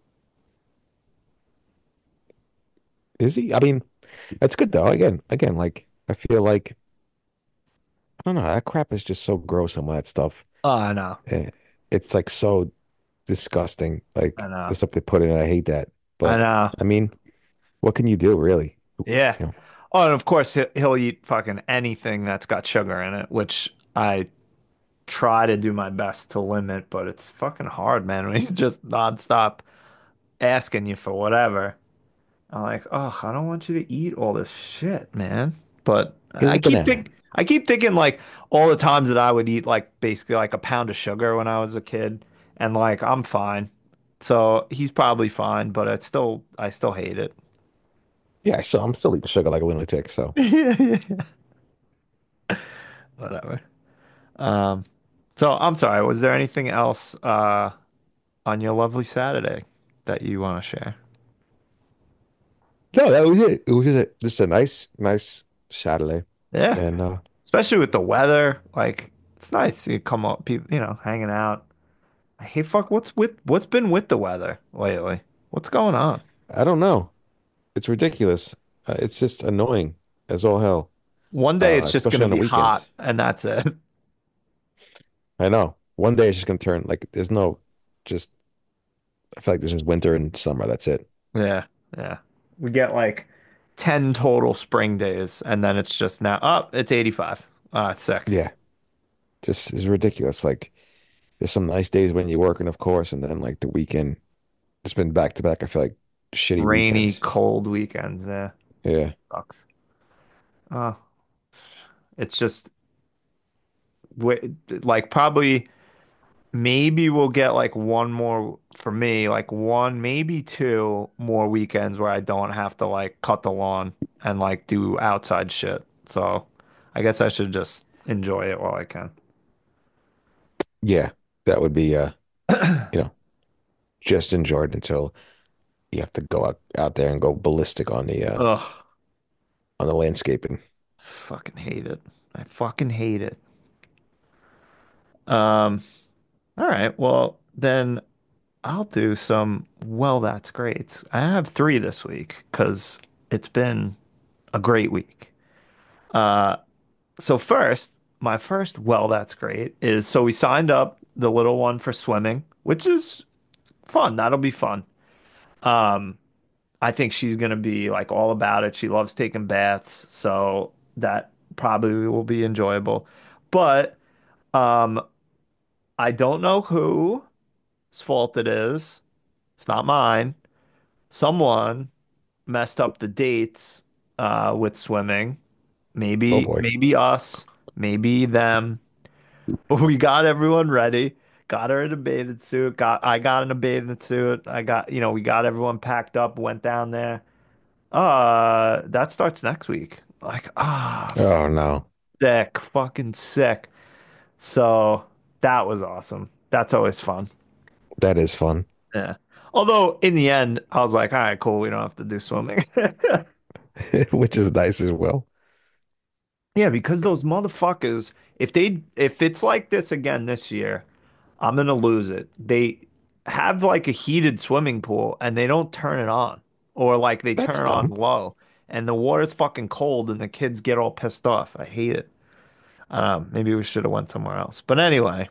is he? I mean, that's good though. Again, like I feel like I don't know, that crap is just so gross, some of that stuff. Oh, I know. Eh, It's like so disgusting. I Like the know. stuff they put in it, I hate that. I But know. I mean, what can you do, really? Yeah. You know, Oh, and of course he'll eat fucking anything that's got sugar in it, which I try to do my best to limit, but it's fucking hard, man, when you just nonstop asking you for whatever. I'm like, oh, I don't want you to eat all this shit, man. But here's a banana. I keep thinking like all the times that I would eat like basically like a pound of sugar when I was a kid, and like I'm fine. So he's probably fine, but I still hate it. Yeah, so I'm still eating sugar like a lunatic. So Yeah, whatever. Um, so I'm sorry, was there anything else on your lovely Saturday that you want to share? no, that was it. It was just a nice Saturday. Yeah, And especially with the weather, like it's nice. You come up, people, hanging out. Hey, fuck, what's been with the weather lately? What's going on? I don't know. It's ridiculous. It's just annoying as all hell. One day it's just Especially gonna on the be hot weekends. and that's it. I know. One day it's just gonna turn like there's no just I feel like this is winter and summer. That's it. Yeah, yeah. We get like 10 total spring days and then it's just now it's 85. Ah, it's sick. Yeah. Just is ridiculous. Like there's some nice days when you're working, of course, and then like the weekend, it's been back to back. I feel like shitty Rainy, weekends. cold weekends. Yeah, Yeah. sucks. Oh, it's just like probably maybe we'll get like one more for me, like one, maybe two more weekends where I don't have to like cut the lawn and like do outside shit. So I guess I should just enjoy it while I can. Yeah. That would be you know, just enjoyed until you have to go out there and go ballistic Ugh, on the landscaping. fucking hate it. I fucking hate it. Um, all right, well then I'll do some, well, that's great. I have three this week because it's been a great week. Uh, So first, my first, well, that's great, is so we signed up the little one for swimming, which is fun. That'll be fun. Um, I think she's gonna be like all about it. She loves taking baths, so that probably will be enjoyable. But um, I don't know whose fault it is. It's not mine. Someone messed up the dates with swimming. Oh Maybe boy. maybe us, maybe them. We got everyone ready. Got her in a bathing suit. I got in a bathing suit. We got everyone packed up, went down there. That starts next week. Like, Oh no. sick, fucking sick. So that was awesome. That's always fun. That is fun. Yeah. Although in the end, I was like, all right, cool. We don't have to do swimming. Which is nice as well. Yeah, because those motherfuckers, if it's like this again this year, I'm gonna lose it. They have like a heated swimming pool and they don't turn it on, or like they That's turn it on dumb. low. and the water's fucking cold and the kids get all pissed off. I hate it. Maybe we should have went somewhere else. But anyway,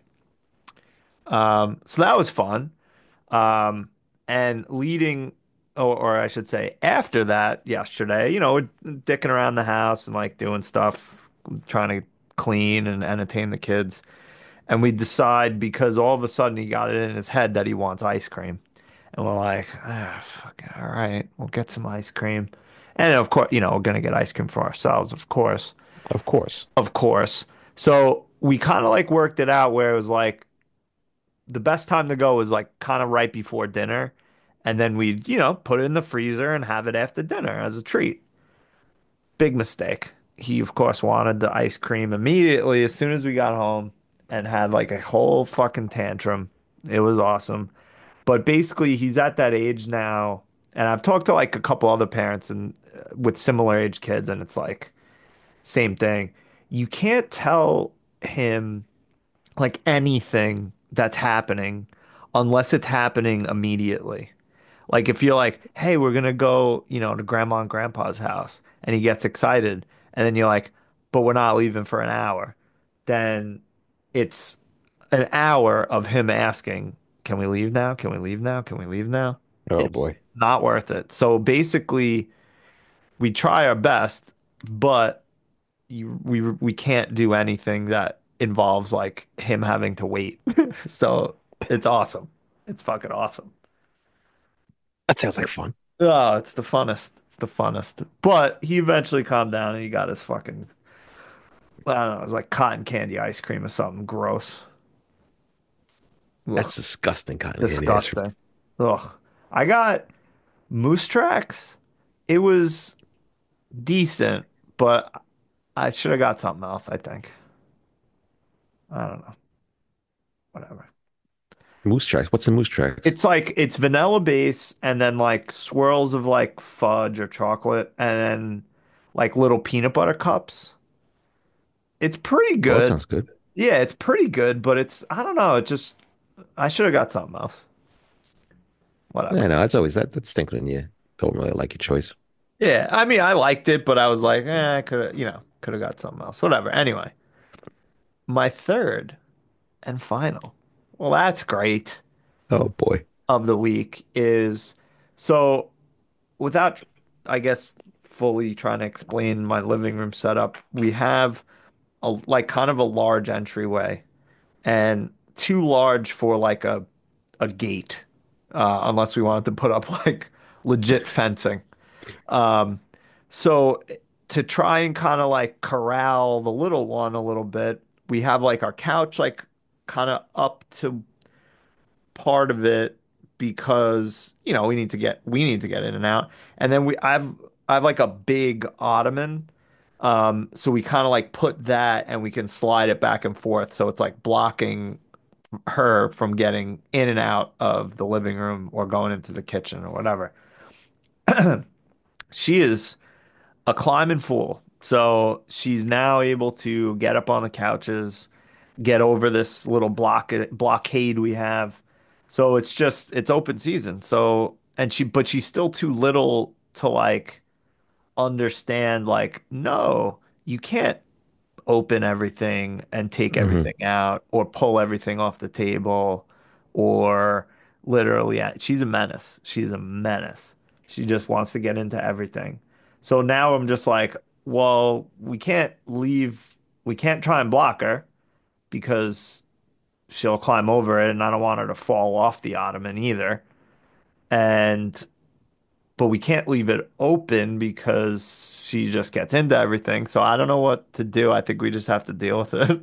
so that was fun. Um, and leading, or I should say, after that, yesterday, we're dicking around the house and like doing stuff, trying to clean and entertain the kids. And we decide because all of a sudden he got it in his head that he wants ice cream. And we're like, fuck, all right, we'll get some ice cream. And of course, we're gonna get ice cream for ourselves, of course. Of course. Of course. So we kind of like worked it out where it was like the best time to go was like kind of right before dinner. And then we'd, put it in the freezer and have it after dinner as a treat. Big mistake. He, of course, wanted the ice cream immediately as soon as we got home and had like a whole fucking tantrum. It was awesome. But basically, he's at that age now. And I've talked to like a couple other parents and with similar age kids, and it's like same thing. You can't tell him like anything that's happening unless it's happening immediately. Like if you're like, "Hey, we're gonna go, to grandma and grandpa's house," and he gets excited, and then you're like, "But we're not leaving for an hour," then it's an hour of him asking, "Can we leave now? Can we leave now? Can we leave now?" Oh It's boy. not worth it. So basically, we try our best, but we can't do anything that involves like him having to wait. So it's awesome. It's fucking awesome. That sounds like fun. Oh, it's the funnest. It's the funnest. But he eventually calmed down and he got his fucking, I don't know, it was like cotton candy ice cream or something gross. Ugh, That's disgusting cotton candy ice cream. disgusting. Ugh. I got Moose Tracks. It was decent, but I should have got something else, I think. I don't know. Whatever. Moose tracks. What's the moose tracks? It's like it's vanilla base and then like swirls of like fudge or chocolate and then like little peanut butter cups. It's pretty Oh, that good. sounds good. Yeah, it's pretty good, but I don't know, it just I should have got something else. Yeah, Whatever. no, it's always that stinks when you don't really like your choice. Yeah, I mean I liked it, but I was like, I could have, could have got something else. Whatever. Anyway, my third and final. Well, that's great Oh boy. of the week is so without, I guess, fully trying to explain my living room setup, we have a like kind of a large entryway and too large for like a gate, unless we wanted to put up like legit fencing. Um, so to try and kind of like corral the little one a little bit, we have like our couch like kind of up to part of it because we need to get in and out. And then I have like a big ottoman. So we kind of like put that and we can slide it back and forth. So it's like blocking her from getting in and out of the living room or going into the kitchen or whatever. She is a climbing fool. So she's now able to get up on the couches, get over this little blockade we have. So it's open season. So and but she's still too little to like understand like no, you can't open everything and take Hmm. everything out or pull everything off the table or literally she's a menace. She's a menace. She just wants to get into everything. So now I'm just like, well, we can't try and block her because she'll climb over it and I don't want her to fall off the ottoman either. And but we can't leave it open because she just gets into everything. So I don't know what to do. I think we just have to deal with it.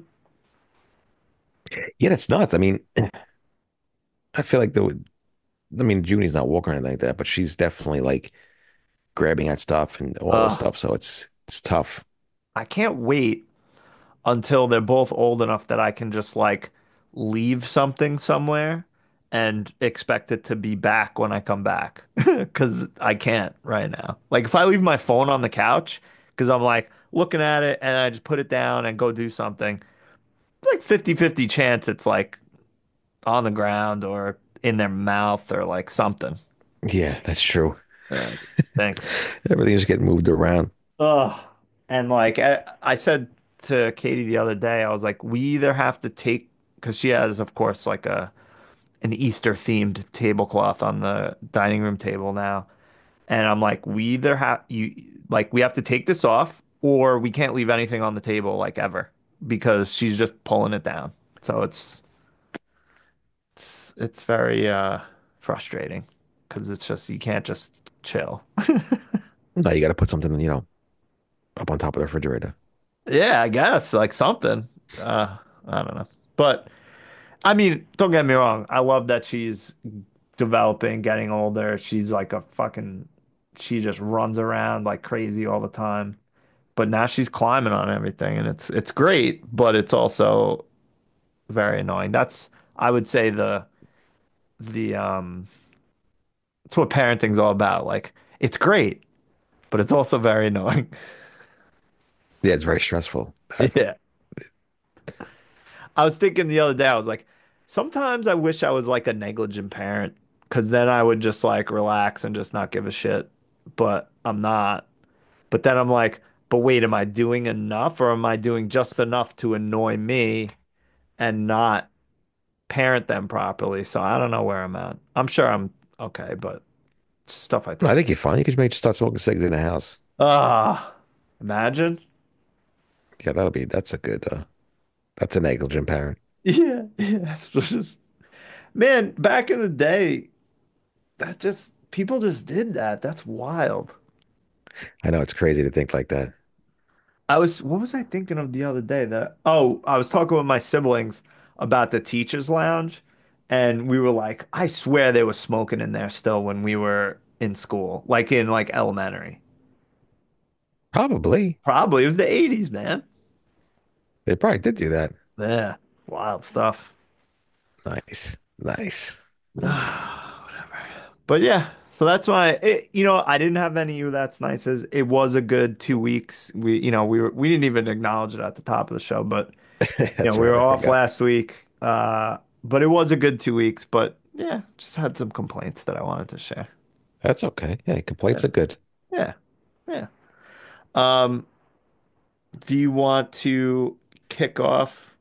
Yeah, that's nuts. I mean, I feel like I mean, Junie's not walking or anything like that, but she's definitely like grabbing at stuff and all this Uh, stuff. So it's tough. I can't wait until they're both old enough that I can just like leave something somewhere and expect it to be back when I come back. Because I can't right now. Like if I leave my phone on the couch, because I'm like looking at it and I just put it down and go do something, it's like 50-50 chance it's like on the ground or in their mouth or like something. Yeah, that's true. Uh, thanks. Everything's getting moved around. Ugh. And like I said to Katie the other day, I was like, we either have to take because she has, of course, like a an Easter themed tablecloth on the dining room table now. And I'm like, we either have you like we have to take this off or we can't leave anything on the table like ever because she's just pulling it down. So it's very frustrating because it's just you can't just chill. No, you got to put something, up on top of the refrigerator. Yeah, I guess like something. I don't know. But I mean, don't get me wrong. I love that she's developing, getting older. She's like a fucking she just runs around like crazy all the time. But now she's climbing on everything and it's great, but it's also very annoying. That's I would say the it's what parenting's all about. Like it's great, but it's also very annoying. Yeah, it's very stressful. Yeah. I was thinking the other day, I was like, sometimes I wish I was like a negligent parent because then I would just like relax and just not give a shit. But I'm not. But then I'm like, but wait, am I doing enough or am I doing just enough to annoy me and not parent them properly? So I don't know where I'm at. I'm sure I'm okay, but it's stuff I No, I think. think you're fine. You could maybe start smoking cigs in the house. Ah, imagine. Yeah, that's a negligent parent. Yeah, yeah. It's just, man, back in the day, that just people just did that. That's wild. I know it's crazy to think like that. What was I thinking of the other day that, oh, I was talking with my siblings about the teachers' lounge, and we were like, I swear they were smoking in there still when we were in school, like in like elementary. Probably. Probably it was the 80s, man. They probably did do that. Yeah, wild stuff. Nice. Nice. Whatever. But yeah, so that's I didn't have any of that's nices. It was a good 2 weeks. We didn't even acknowledge it at the top of the show, but That's we right. were I off forgot. last week. But it was a good 2 weeks. But yeah, just had some complaints that I wanted to share. That's okay. Yeah, Yeah, complaints are good. yeah, yeah. Um, do you want to kick off,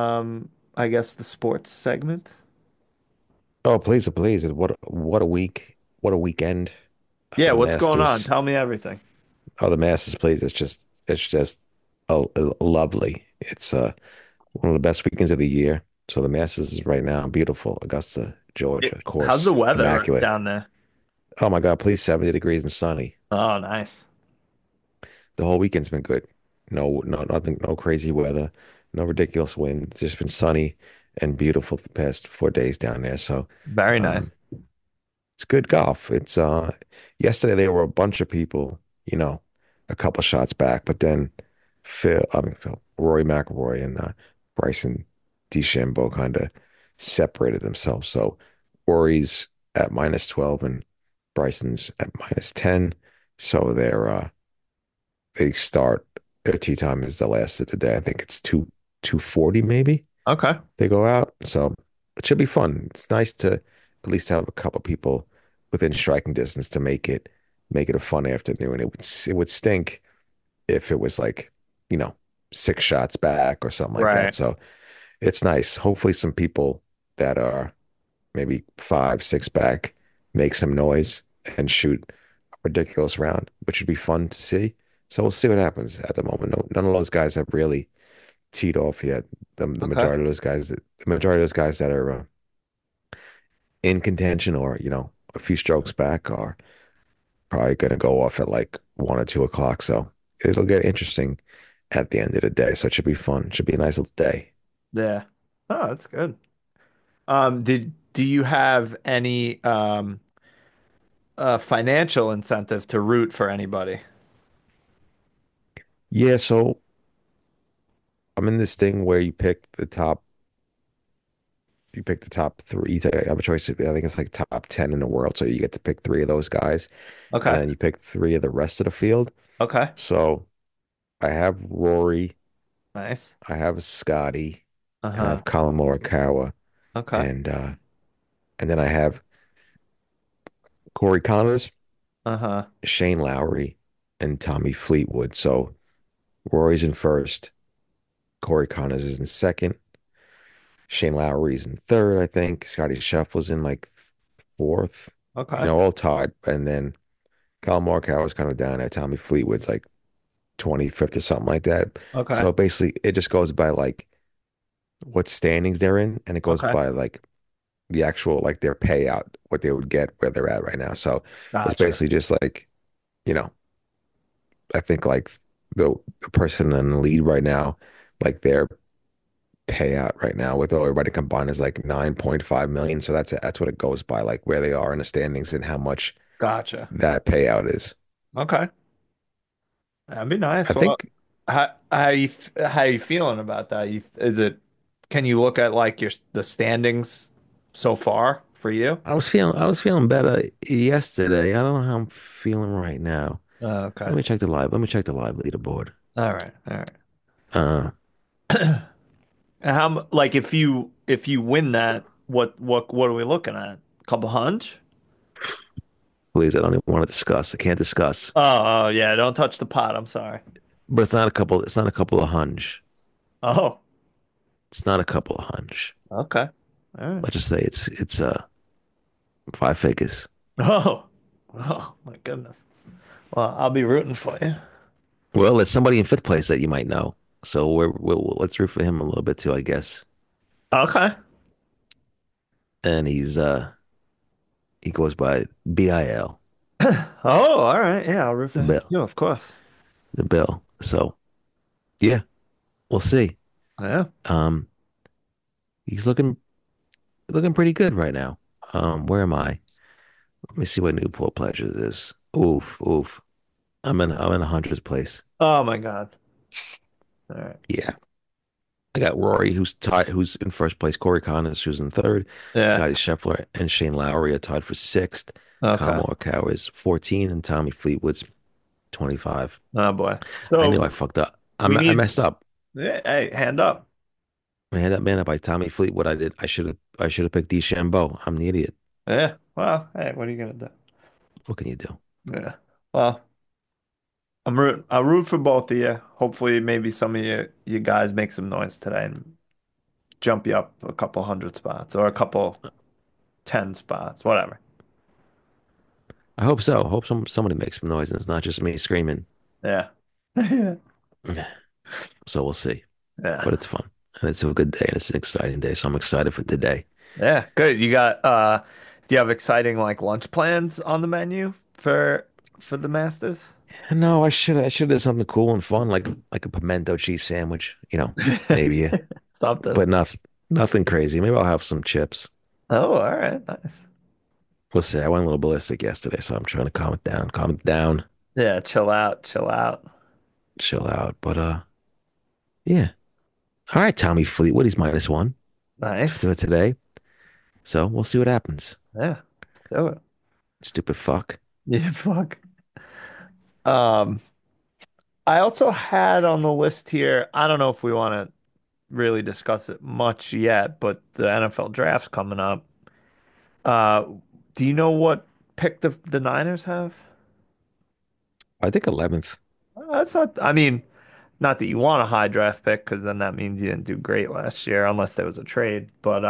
I guess the sports segment? Oh, please, please. What a week. What a weekend. Yeah, what's going on? Masters. Tell me everything. Oh, the Masters, please. It's just lovely. It's one of the best weekends of the year. So the Masters is right now beautiful. Augusta, Georgia, How's the course, weather immaculate. down there? Oh my God, please, 70 degrees and sunny. Oh, nice. The whole weekend's been good. Nothing, no crazy weather, no ridiculous wind. It's just been sunny and beautiful the past 4 days down there. So Very nice. um, it's good golf. It's yesterday there were a bunch of people, a couple shots back, but then Rory McIlroy and Bryson DeChambeau kind of separated themselves. So Rory's at -12 and Bryson's at -10. So they start their tee time is the last of the day. I think it's 2:40 maybe Okay. they go out. So it should be fun. It's nice to at least have a couple people within striking distance to make it a fun afternoon. It would stink if it was like, you know, 6 shots back or something like that. Right. So it's nice. Hopefully some people that are maybe 5, 6 back make some noise and shoot a ridiculous round, which would be fun to see. So we'll see what happens at the moment. No, none of those guys have really teed off yet. The Okay. majority of those guys, the majority of those guys that are in contention or a few strokes back are probably going to go off at like 1 or 2 o'clock. So it'll get interesting at the end of the day. So it should be fun. It should be a nice little day. Yeah. Oh, that's good. Do you have any financial incentive to root for anybody? Yeah. So I'm in this thing where you pick the top three. You have a choice. I think it's like top 10 in the world. So you get to pick three of those guys, and Okay. then you pick three of the rest of the field. Okay. So I have Rory, Nice. I have Scotty, and I Uh-huh. have Colin Morikawa, Okay. and then I have Corey Connors, Uh-huh. Shane Lowry, and Tommy Fleetwood. So Rory's in first, Corey Connors is in second, Shane Lowry's in third, I think. Scotty Scheffler's in like fourth, Okay. all tied. And then Kyle Morikawa was kind of down there. Tommy Fleetwood's like 25th or something like that. Okay. So basically, it just goes by like what standings they're in, and it goes Okay. by like the actual like their payout, what they would get where they're at right now. So it's Gotcha. basically just like, you know, I think like the person in the lead right now, like their payout right now with everybody combined is like 9.5 million. So that's what it goes by, like where they are in the standings and how much Gotcha. that payout is. Okay. That'd be nice. I Well, think how you feeling about that? Is it can you look at like the standings so far for you? I was feeling better yesterday. I don't know how I'm feeling right now. Okay. Let me check the live leaderboard. All right. All Uh, right. Like if you win that, what are we looking at? Couple hunch? please, I don't even want to discuss. I can't discuss. Oh, yeah, don't touch the pot. I'm sorry. But it's not a couple of hunch. Oh, It's not a couple of hunch. okay. All right. Let's just say it's 5 figures. Oh, oh my goodness. Well, I'll be rooting for you. Well, there's somebody in fifth place that you might know. So let's root for him a little bit too, I guess. Okay. And he goes by BIL, Oh, all right. Yeah, I'll root the for him Bill, too, of course. the Bill. So yeah, we'll see. Yeah. Um, he's looking pretty good right now. Where am I? Let me see what Newport Pledges is. Oof, oof. I'm in 100th place. Oh my God. All right. Yeah. I got Rory, who's in first place. Corey Connors, who's in third. Yeah. Scotty Scheffler and Shane Lowry are tied for sixth. Kyle Okay. Morikawa is 14, and Tommy Fleetwood's 25. Oh boy. I knew I So fucked up. we I need, messed up. yeah, hey, hand up. I had that man up by Tommy Fleetwood. I did. I should have picked DeChambeau. I'm the idiot. Yeah. Well, hey, what are you gonna do? What can you do? Yeah. Well, I'll root for both of you. Hopefully, maybe some of you guys make some noise today and jump you up a couple hundred spots or a couple 10 spots, whatever. I hope so. I hope somebody makes some noise and it's not just me screaming. Yeah. Yeah. So we'll see. Yeah. But it's fun. And it's a good day and it's an exciting day. So I'm excited for today. Yeah. Good. Do you have exciting like lunch plans on the menu for the Masters? No, I should have something cool and fun like a pimento cheese sandwich, maybe, Something. but nothing crazy. Maybe I'll have some chips. Oh, all right. Nice. We'll see. I went a little ballistic yesterday, so I'm trying to calm it down, Yeah, chill out, chill out. chill out. But yeah. All right, Tommy Fleetwood, he's -1 Nice. for today. So we'll see what happens. Yeah. Let's do it. Stupid fuck. Yeah, fuck. Um, I also had on the list here, I don't know if we want to really discuss it much yet, but the NFL draft's coming up. Uh, do you know what pick the Niners have? I think 11th. That's not, I mean, not that you want a high draft pick because then that means you didn't do great last year unless there was a trade. But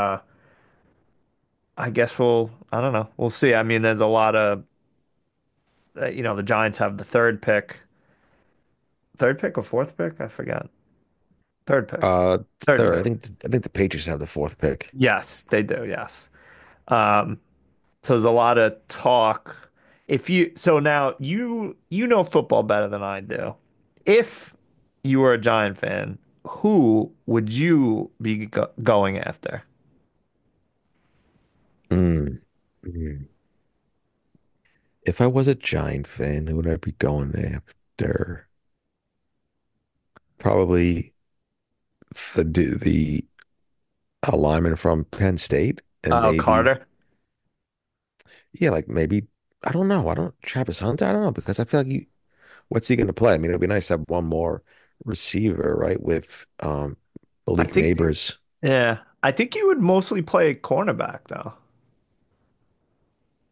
I guess I don't know. We'll see. I mean, there's a lot of, the Giants have the third pick or fourth pick? I forgot. Third pick. Third Third. pick. I think the Patriots have the fourth pick. Yes, they do. Yes. Um, so there's a lot of talk. So now you know football better than I do. If you were a Giant fan, who would you be going after? Mm. Mm. If I was a Giant fan, who would I be going after? Probably the lineman from Penn State, and Oh, maybe Carter. yeah, like maybe I don't know. I don't Travis Hunter. I don't know because I feel like what's he going to play? I mean, it'd be nice to have one more receiver, right? With I Malik think, Neighbors. yeah, I think you would mostly play cornerback though.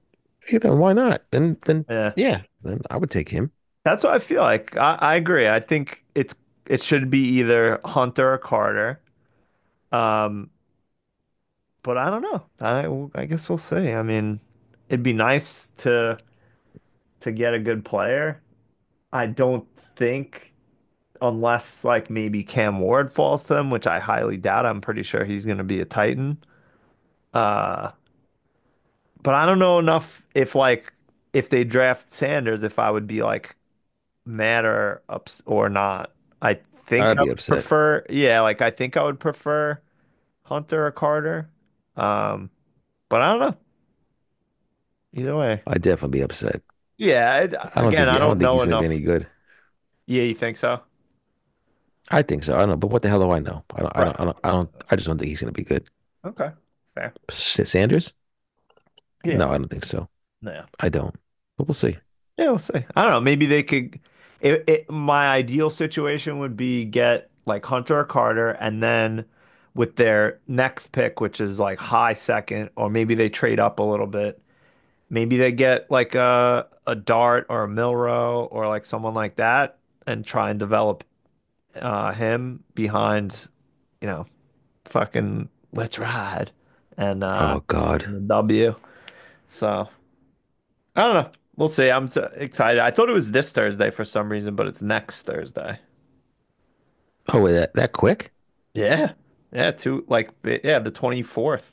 Hey, then why not? Then Yeah. yeah, then I would take him. That's what I feel like. I agree. I think it should be either Hunter or Carter. Um, but I don't know. I guess we'll see. I mean, it'd be nice to get a good player. I don't think unless like maybe Cam Ward falls to them, which I highly doubt. I'm pretty sure he's going to be a Titan. Uh, but I don't know enough if they draft Sanders, if I would be like mad or ups or not. I think I'd I be would upset. prefer, yeah, like I think I would prefer Hunter or Carter. Um, but I don't know. Either way. I'd definitely be upset. Yeah, again, I I don't don't think know he's gonna be enough. any good. Yeah, you think so? I think so. I don't know, but what the hell do I know? Right. I just don't think he's gonna be good. Okay. Fair. Sanders? Yeah. No, I don't think so. Yeah. I don't. But we'll see. Yeah, we'll see. I don't know. Maybe they could. My ideal situation would be get like Hunter or Carter, and then with their next pick, which is like high second, or maybe they trade up a little bit. Maybe they get like a Dart or a Milrow or like someone like that, and try and develop him behind, you know, fucking let's ride and Oh God. and the W. So. I don't know. We'll see. I'm so excited. I thought it was this Thursday for some reason, but it's next Thursday. Oh wait, that quick? Yeah. Yeah, yeah, the 24th.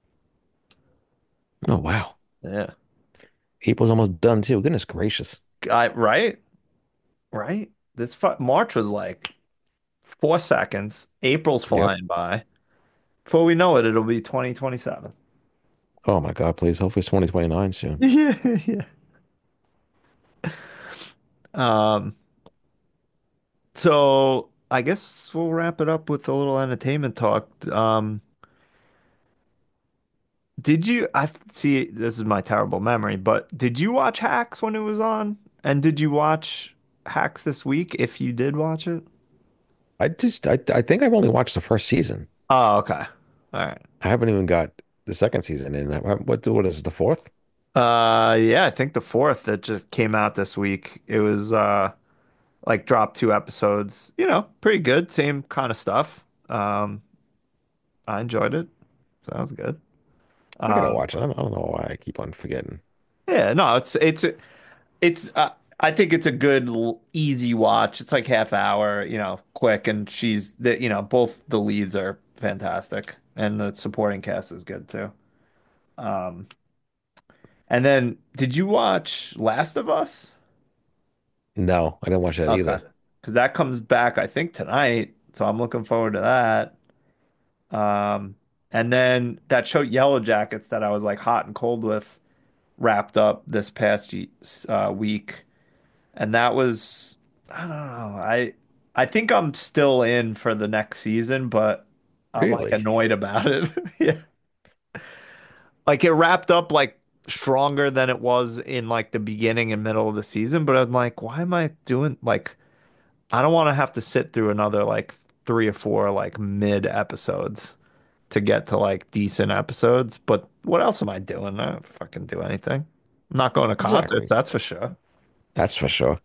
Oh wow. Yeah. April's almost done too. Goodness gracious. Right? Right? March was like 4 seconds. April's Yep. flying by. Before we know it, it'll be 2027. Oh my God, please. Hopefully it's 2029 soon. Yeah, yeah. Um, so I guess we'll wrap it up with a little entertainment talk. Did you, I see, this is my terrible memory, but did you watch Hacks when it was on? And did you watch Hacks this week if you did watch it? I think I've only watched the first season. Oh, okay. All right. I haven't even got the second season in. What is it, the fourth? Yeah, I think the fourth that just came out this week. It was like dropped 2 episodes. Pretty good, same kind of stuff. I enjoyed it. So that was good. I gotta Um, watch it. I don't know why I keep on forgetting. yeah, no, it's I think it's a good easy watch. It's like half hour, quick and both the leads are fantastic and the supporting cast is good too. Um and then did you watch Last of Us? No, I didn't watch that Okay. either. Because that comes back I think tonight, so I'm looking forward to that. And then that show Yellow Jackets that I was like hot and cold with wrapped up this past week. And that was, I don't know. I think I'm still in for the next season, but I'm like Really? annoyed about it. Yeah. Like it wrapped up like stronger than it was in like the beginning and middle of the season, but I'm like, why am I doing like I don't want to have to sit through another like 3 or 4 like mid episodes to get to like decent episodes. But what else am I doing? I don't fucking do anything. I'm not going to concerts, Exactly. that's for sure. That's for sure.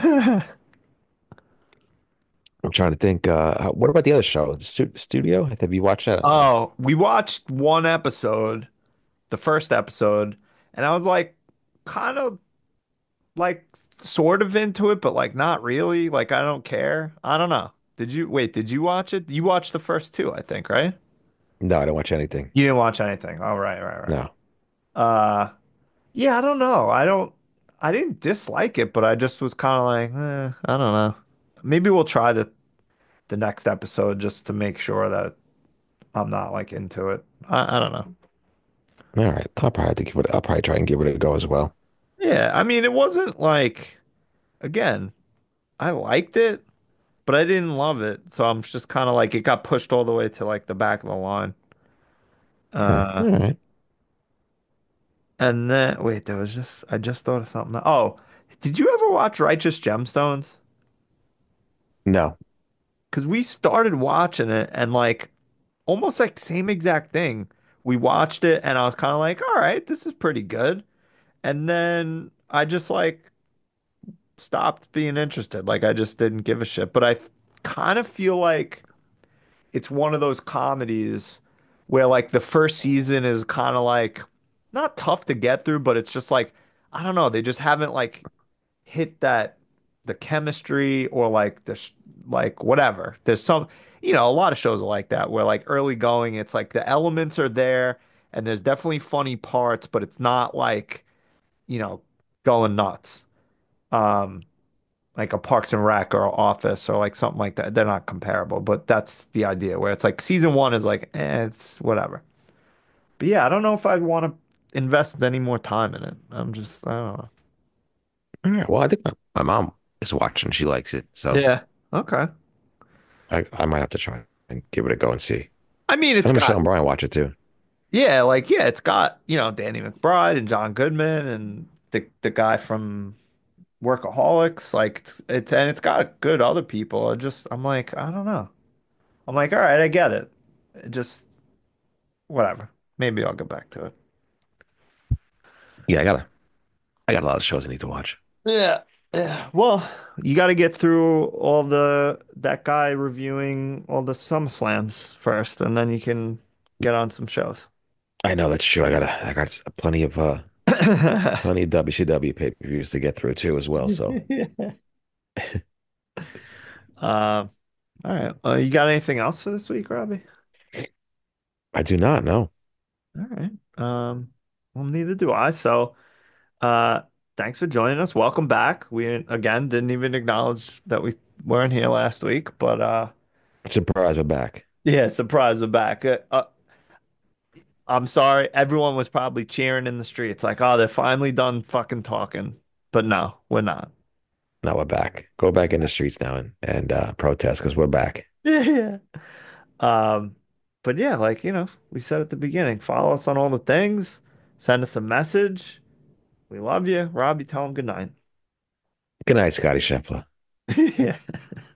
I'm trying to think. What about the other show, Studio? Have you watched that? No. Oh, we watched one episode, the first episode, and I was like kind of like sort of into it, but like not really. Like I don't care. I don't know. Did you watch it? You watched the first two, I think, right? No, I don't watch anything. You didn't watch anything. Oh, right. No. Yeah, I don't know. I didn't dislike it, but I just was kind of like, I don't know. Maybe we'll try the next episode just to make sure that I'm not like into it. I don't know. All right. I'll probably try and give it a go as well. Yeah, I mean, it wasn't like, again, I liked it, but I didn't love it. So I'm just kind of like, it got pushed all the way to like the back of the line. All Uh, right. and then, wait, I just thought of something. Oh, did you ever watch Righteous Gemstones? No. Because we started watching it and like almost like same exact thing. We watched it and I was kind of like, all right, this is pretty good. And then I just like stopped being interested. Like I just didn't give a shit. But I kind of feel like it's one of those comedies where like the first season is kind of like not tough to get through, but it's just like I don't know, they just haven't like hit that the chemistry or like like whatever. There's some, a lot of shows are like that where like early going, it's like the elements are there and there's definitely funny parts, but it's not like, you know, going nuts. Um, like a Parks and Rec or Office or like something like that. They're not comparable, but that's the idea where it's like season one is like, it's whatever. But yeah, I don't know if I'd want to invest any more time in it. I don't know. All right. Well, I think my mom is watching. She likes it. So Yeah. Okay. I might have to try and give it a go and see. I mean, I it's know Michelle got, and Brian watch it too. yeah, like, yeah, it's got, Danny McBride and John Goodman and the guy from Workaholics. Like, and it's got good other people. I'm like, I don't know. I'm like, all right, I get it. It just, whatever. Maybe I'll get back to it. Yeah, I got a lot of shows I need to watch. Yeah. Yeah. Well, you got to get through all that guy reviewing all the SummerSlams first, and then you can get on some shows. I know that's true. I got plenty of WCW pay-per-views to get through too as well. So All right. You got anything else for this week, Robbie? I do not know. All right. Well, neither do I. So, uh, thanks for joining us. Welcome back. We again didn't even acknowledge that we weren't here last week, but Surprise, we're back. yeah, surprise, we're back. I'm sorry. Everyone was probably cheering in the streets, like, oh, they're finally done fucking talking. But no, we're not. Now we're back. Go back in the streets now and protest because we're back. Yeah. Um, but yeah, like, we said at the beginning, follow us on all the things, send us a message. We love you. Robbie, tell him good night. Good night, Scotty Scheffler. Yeah.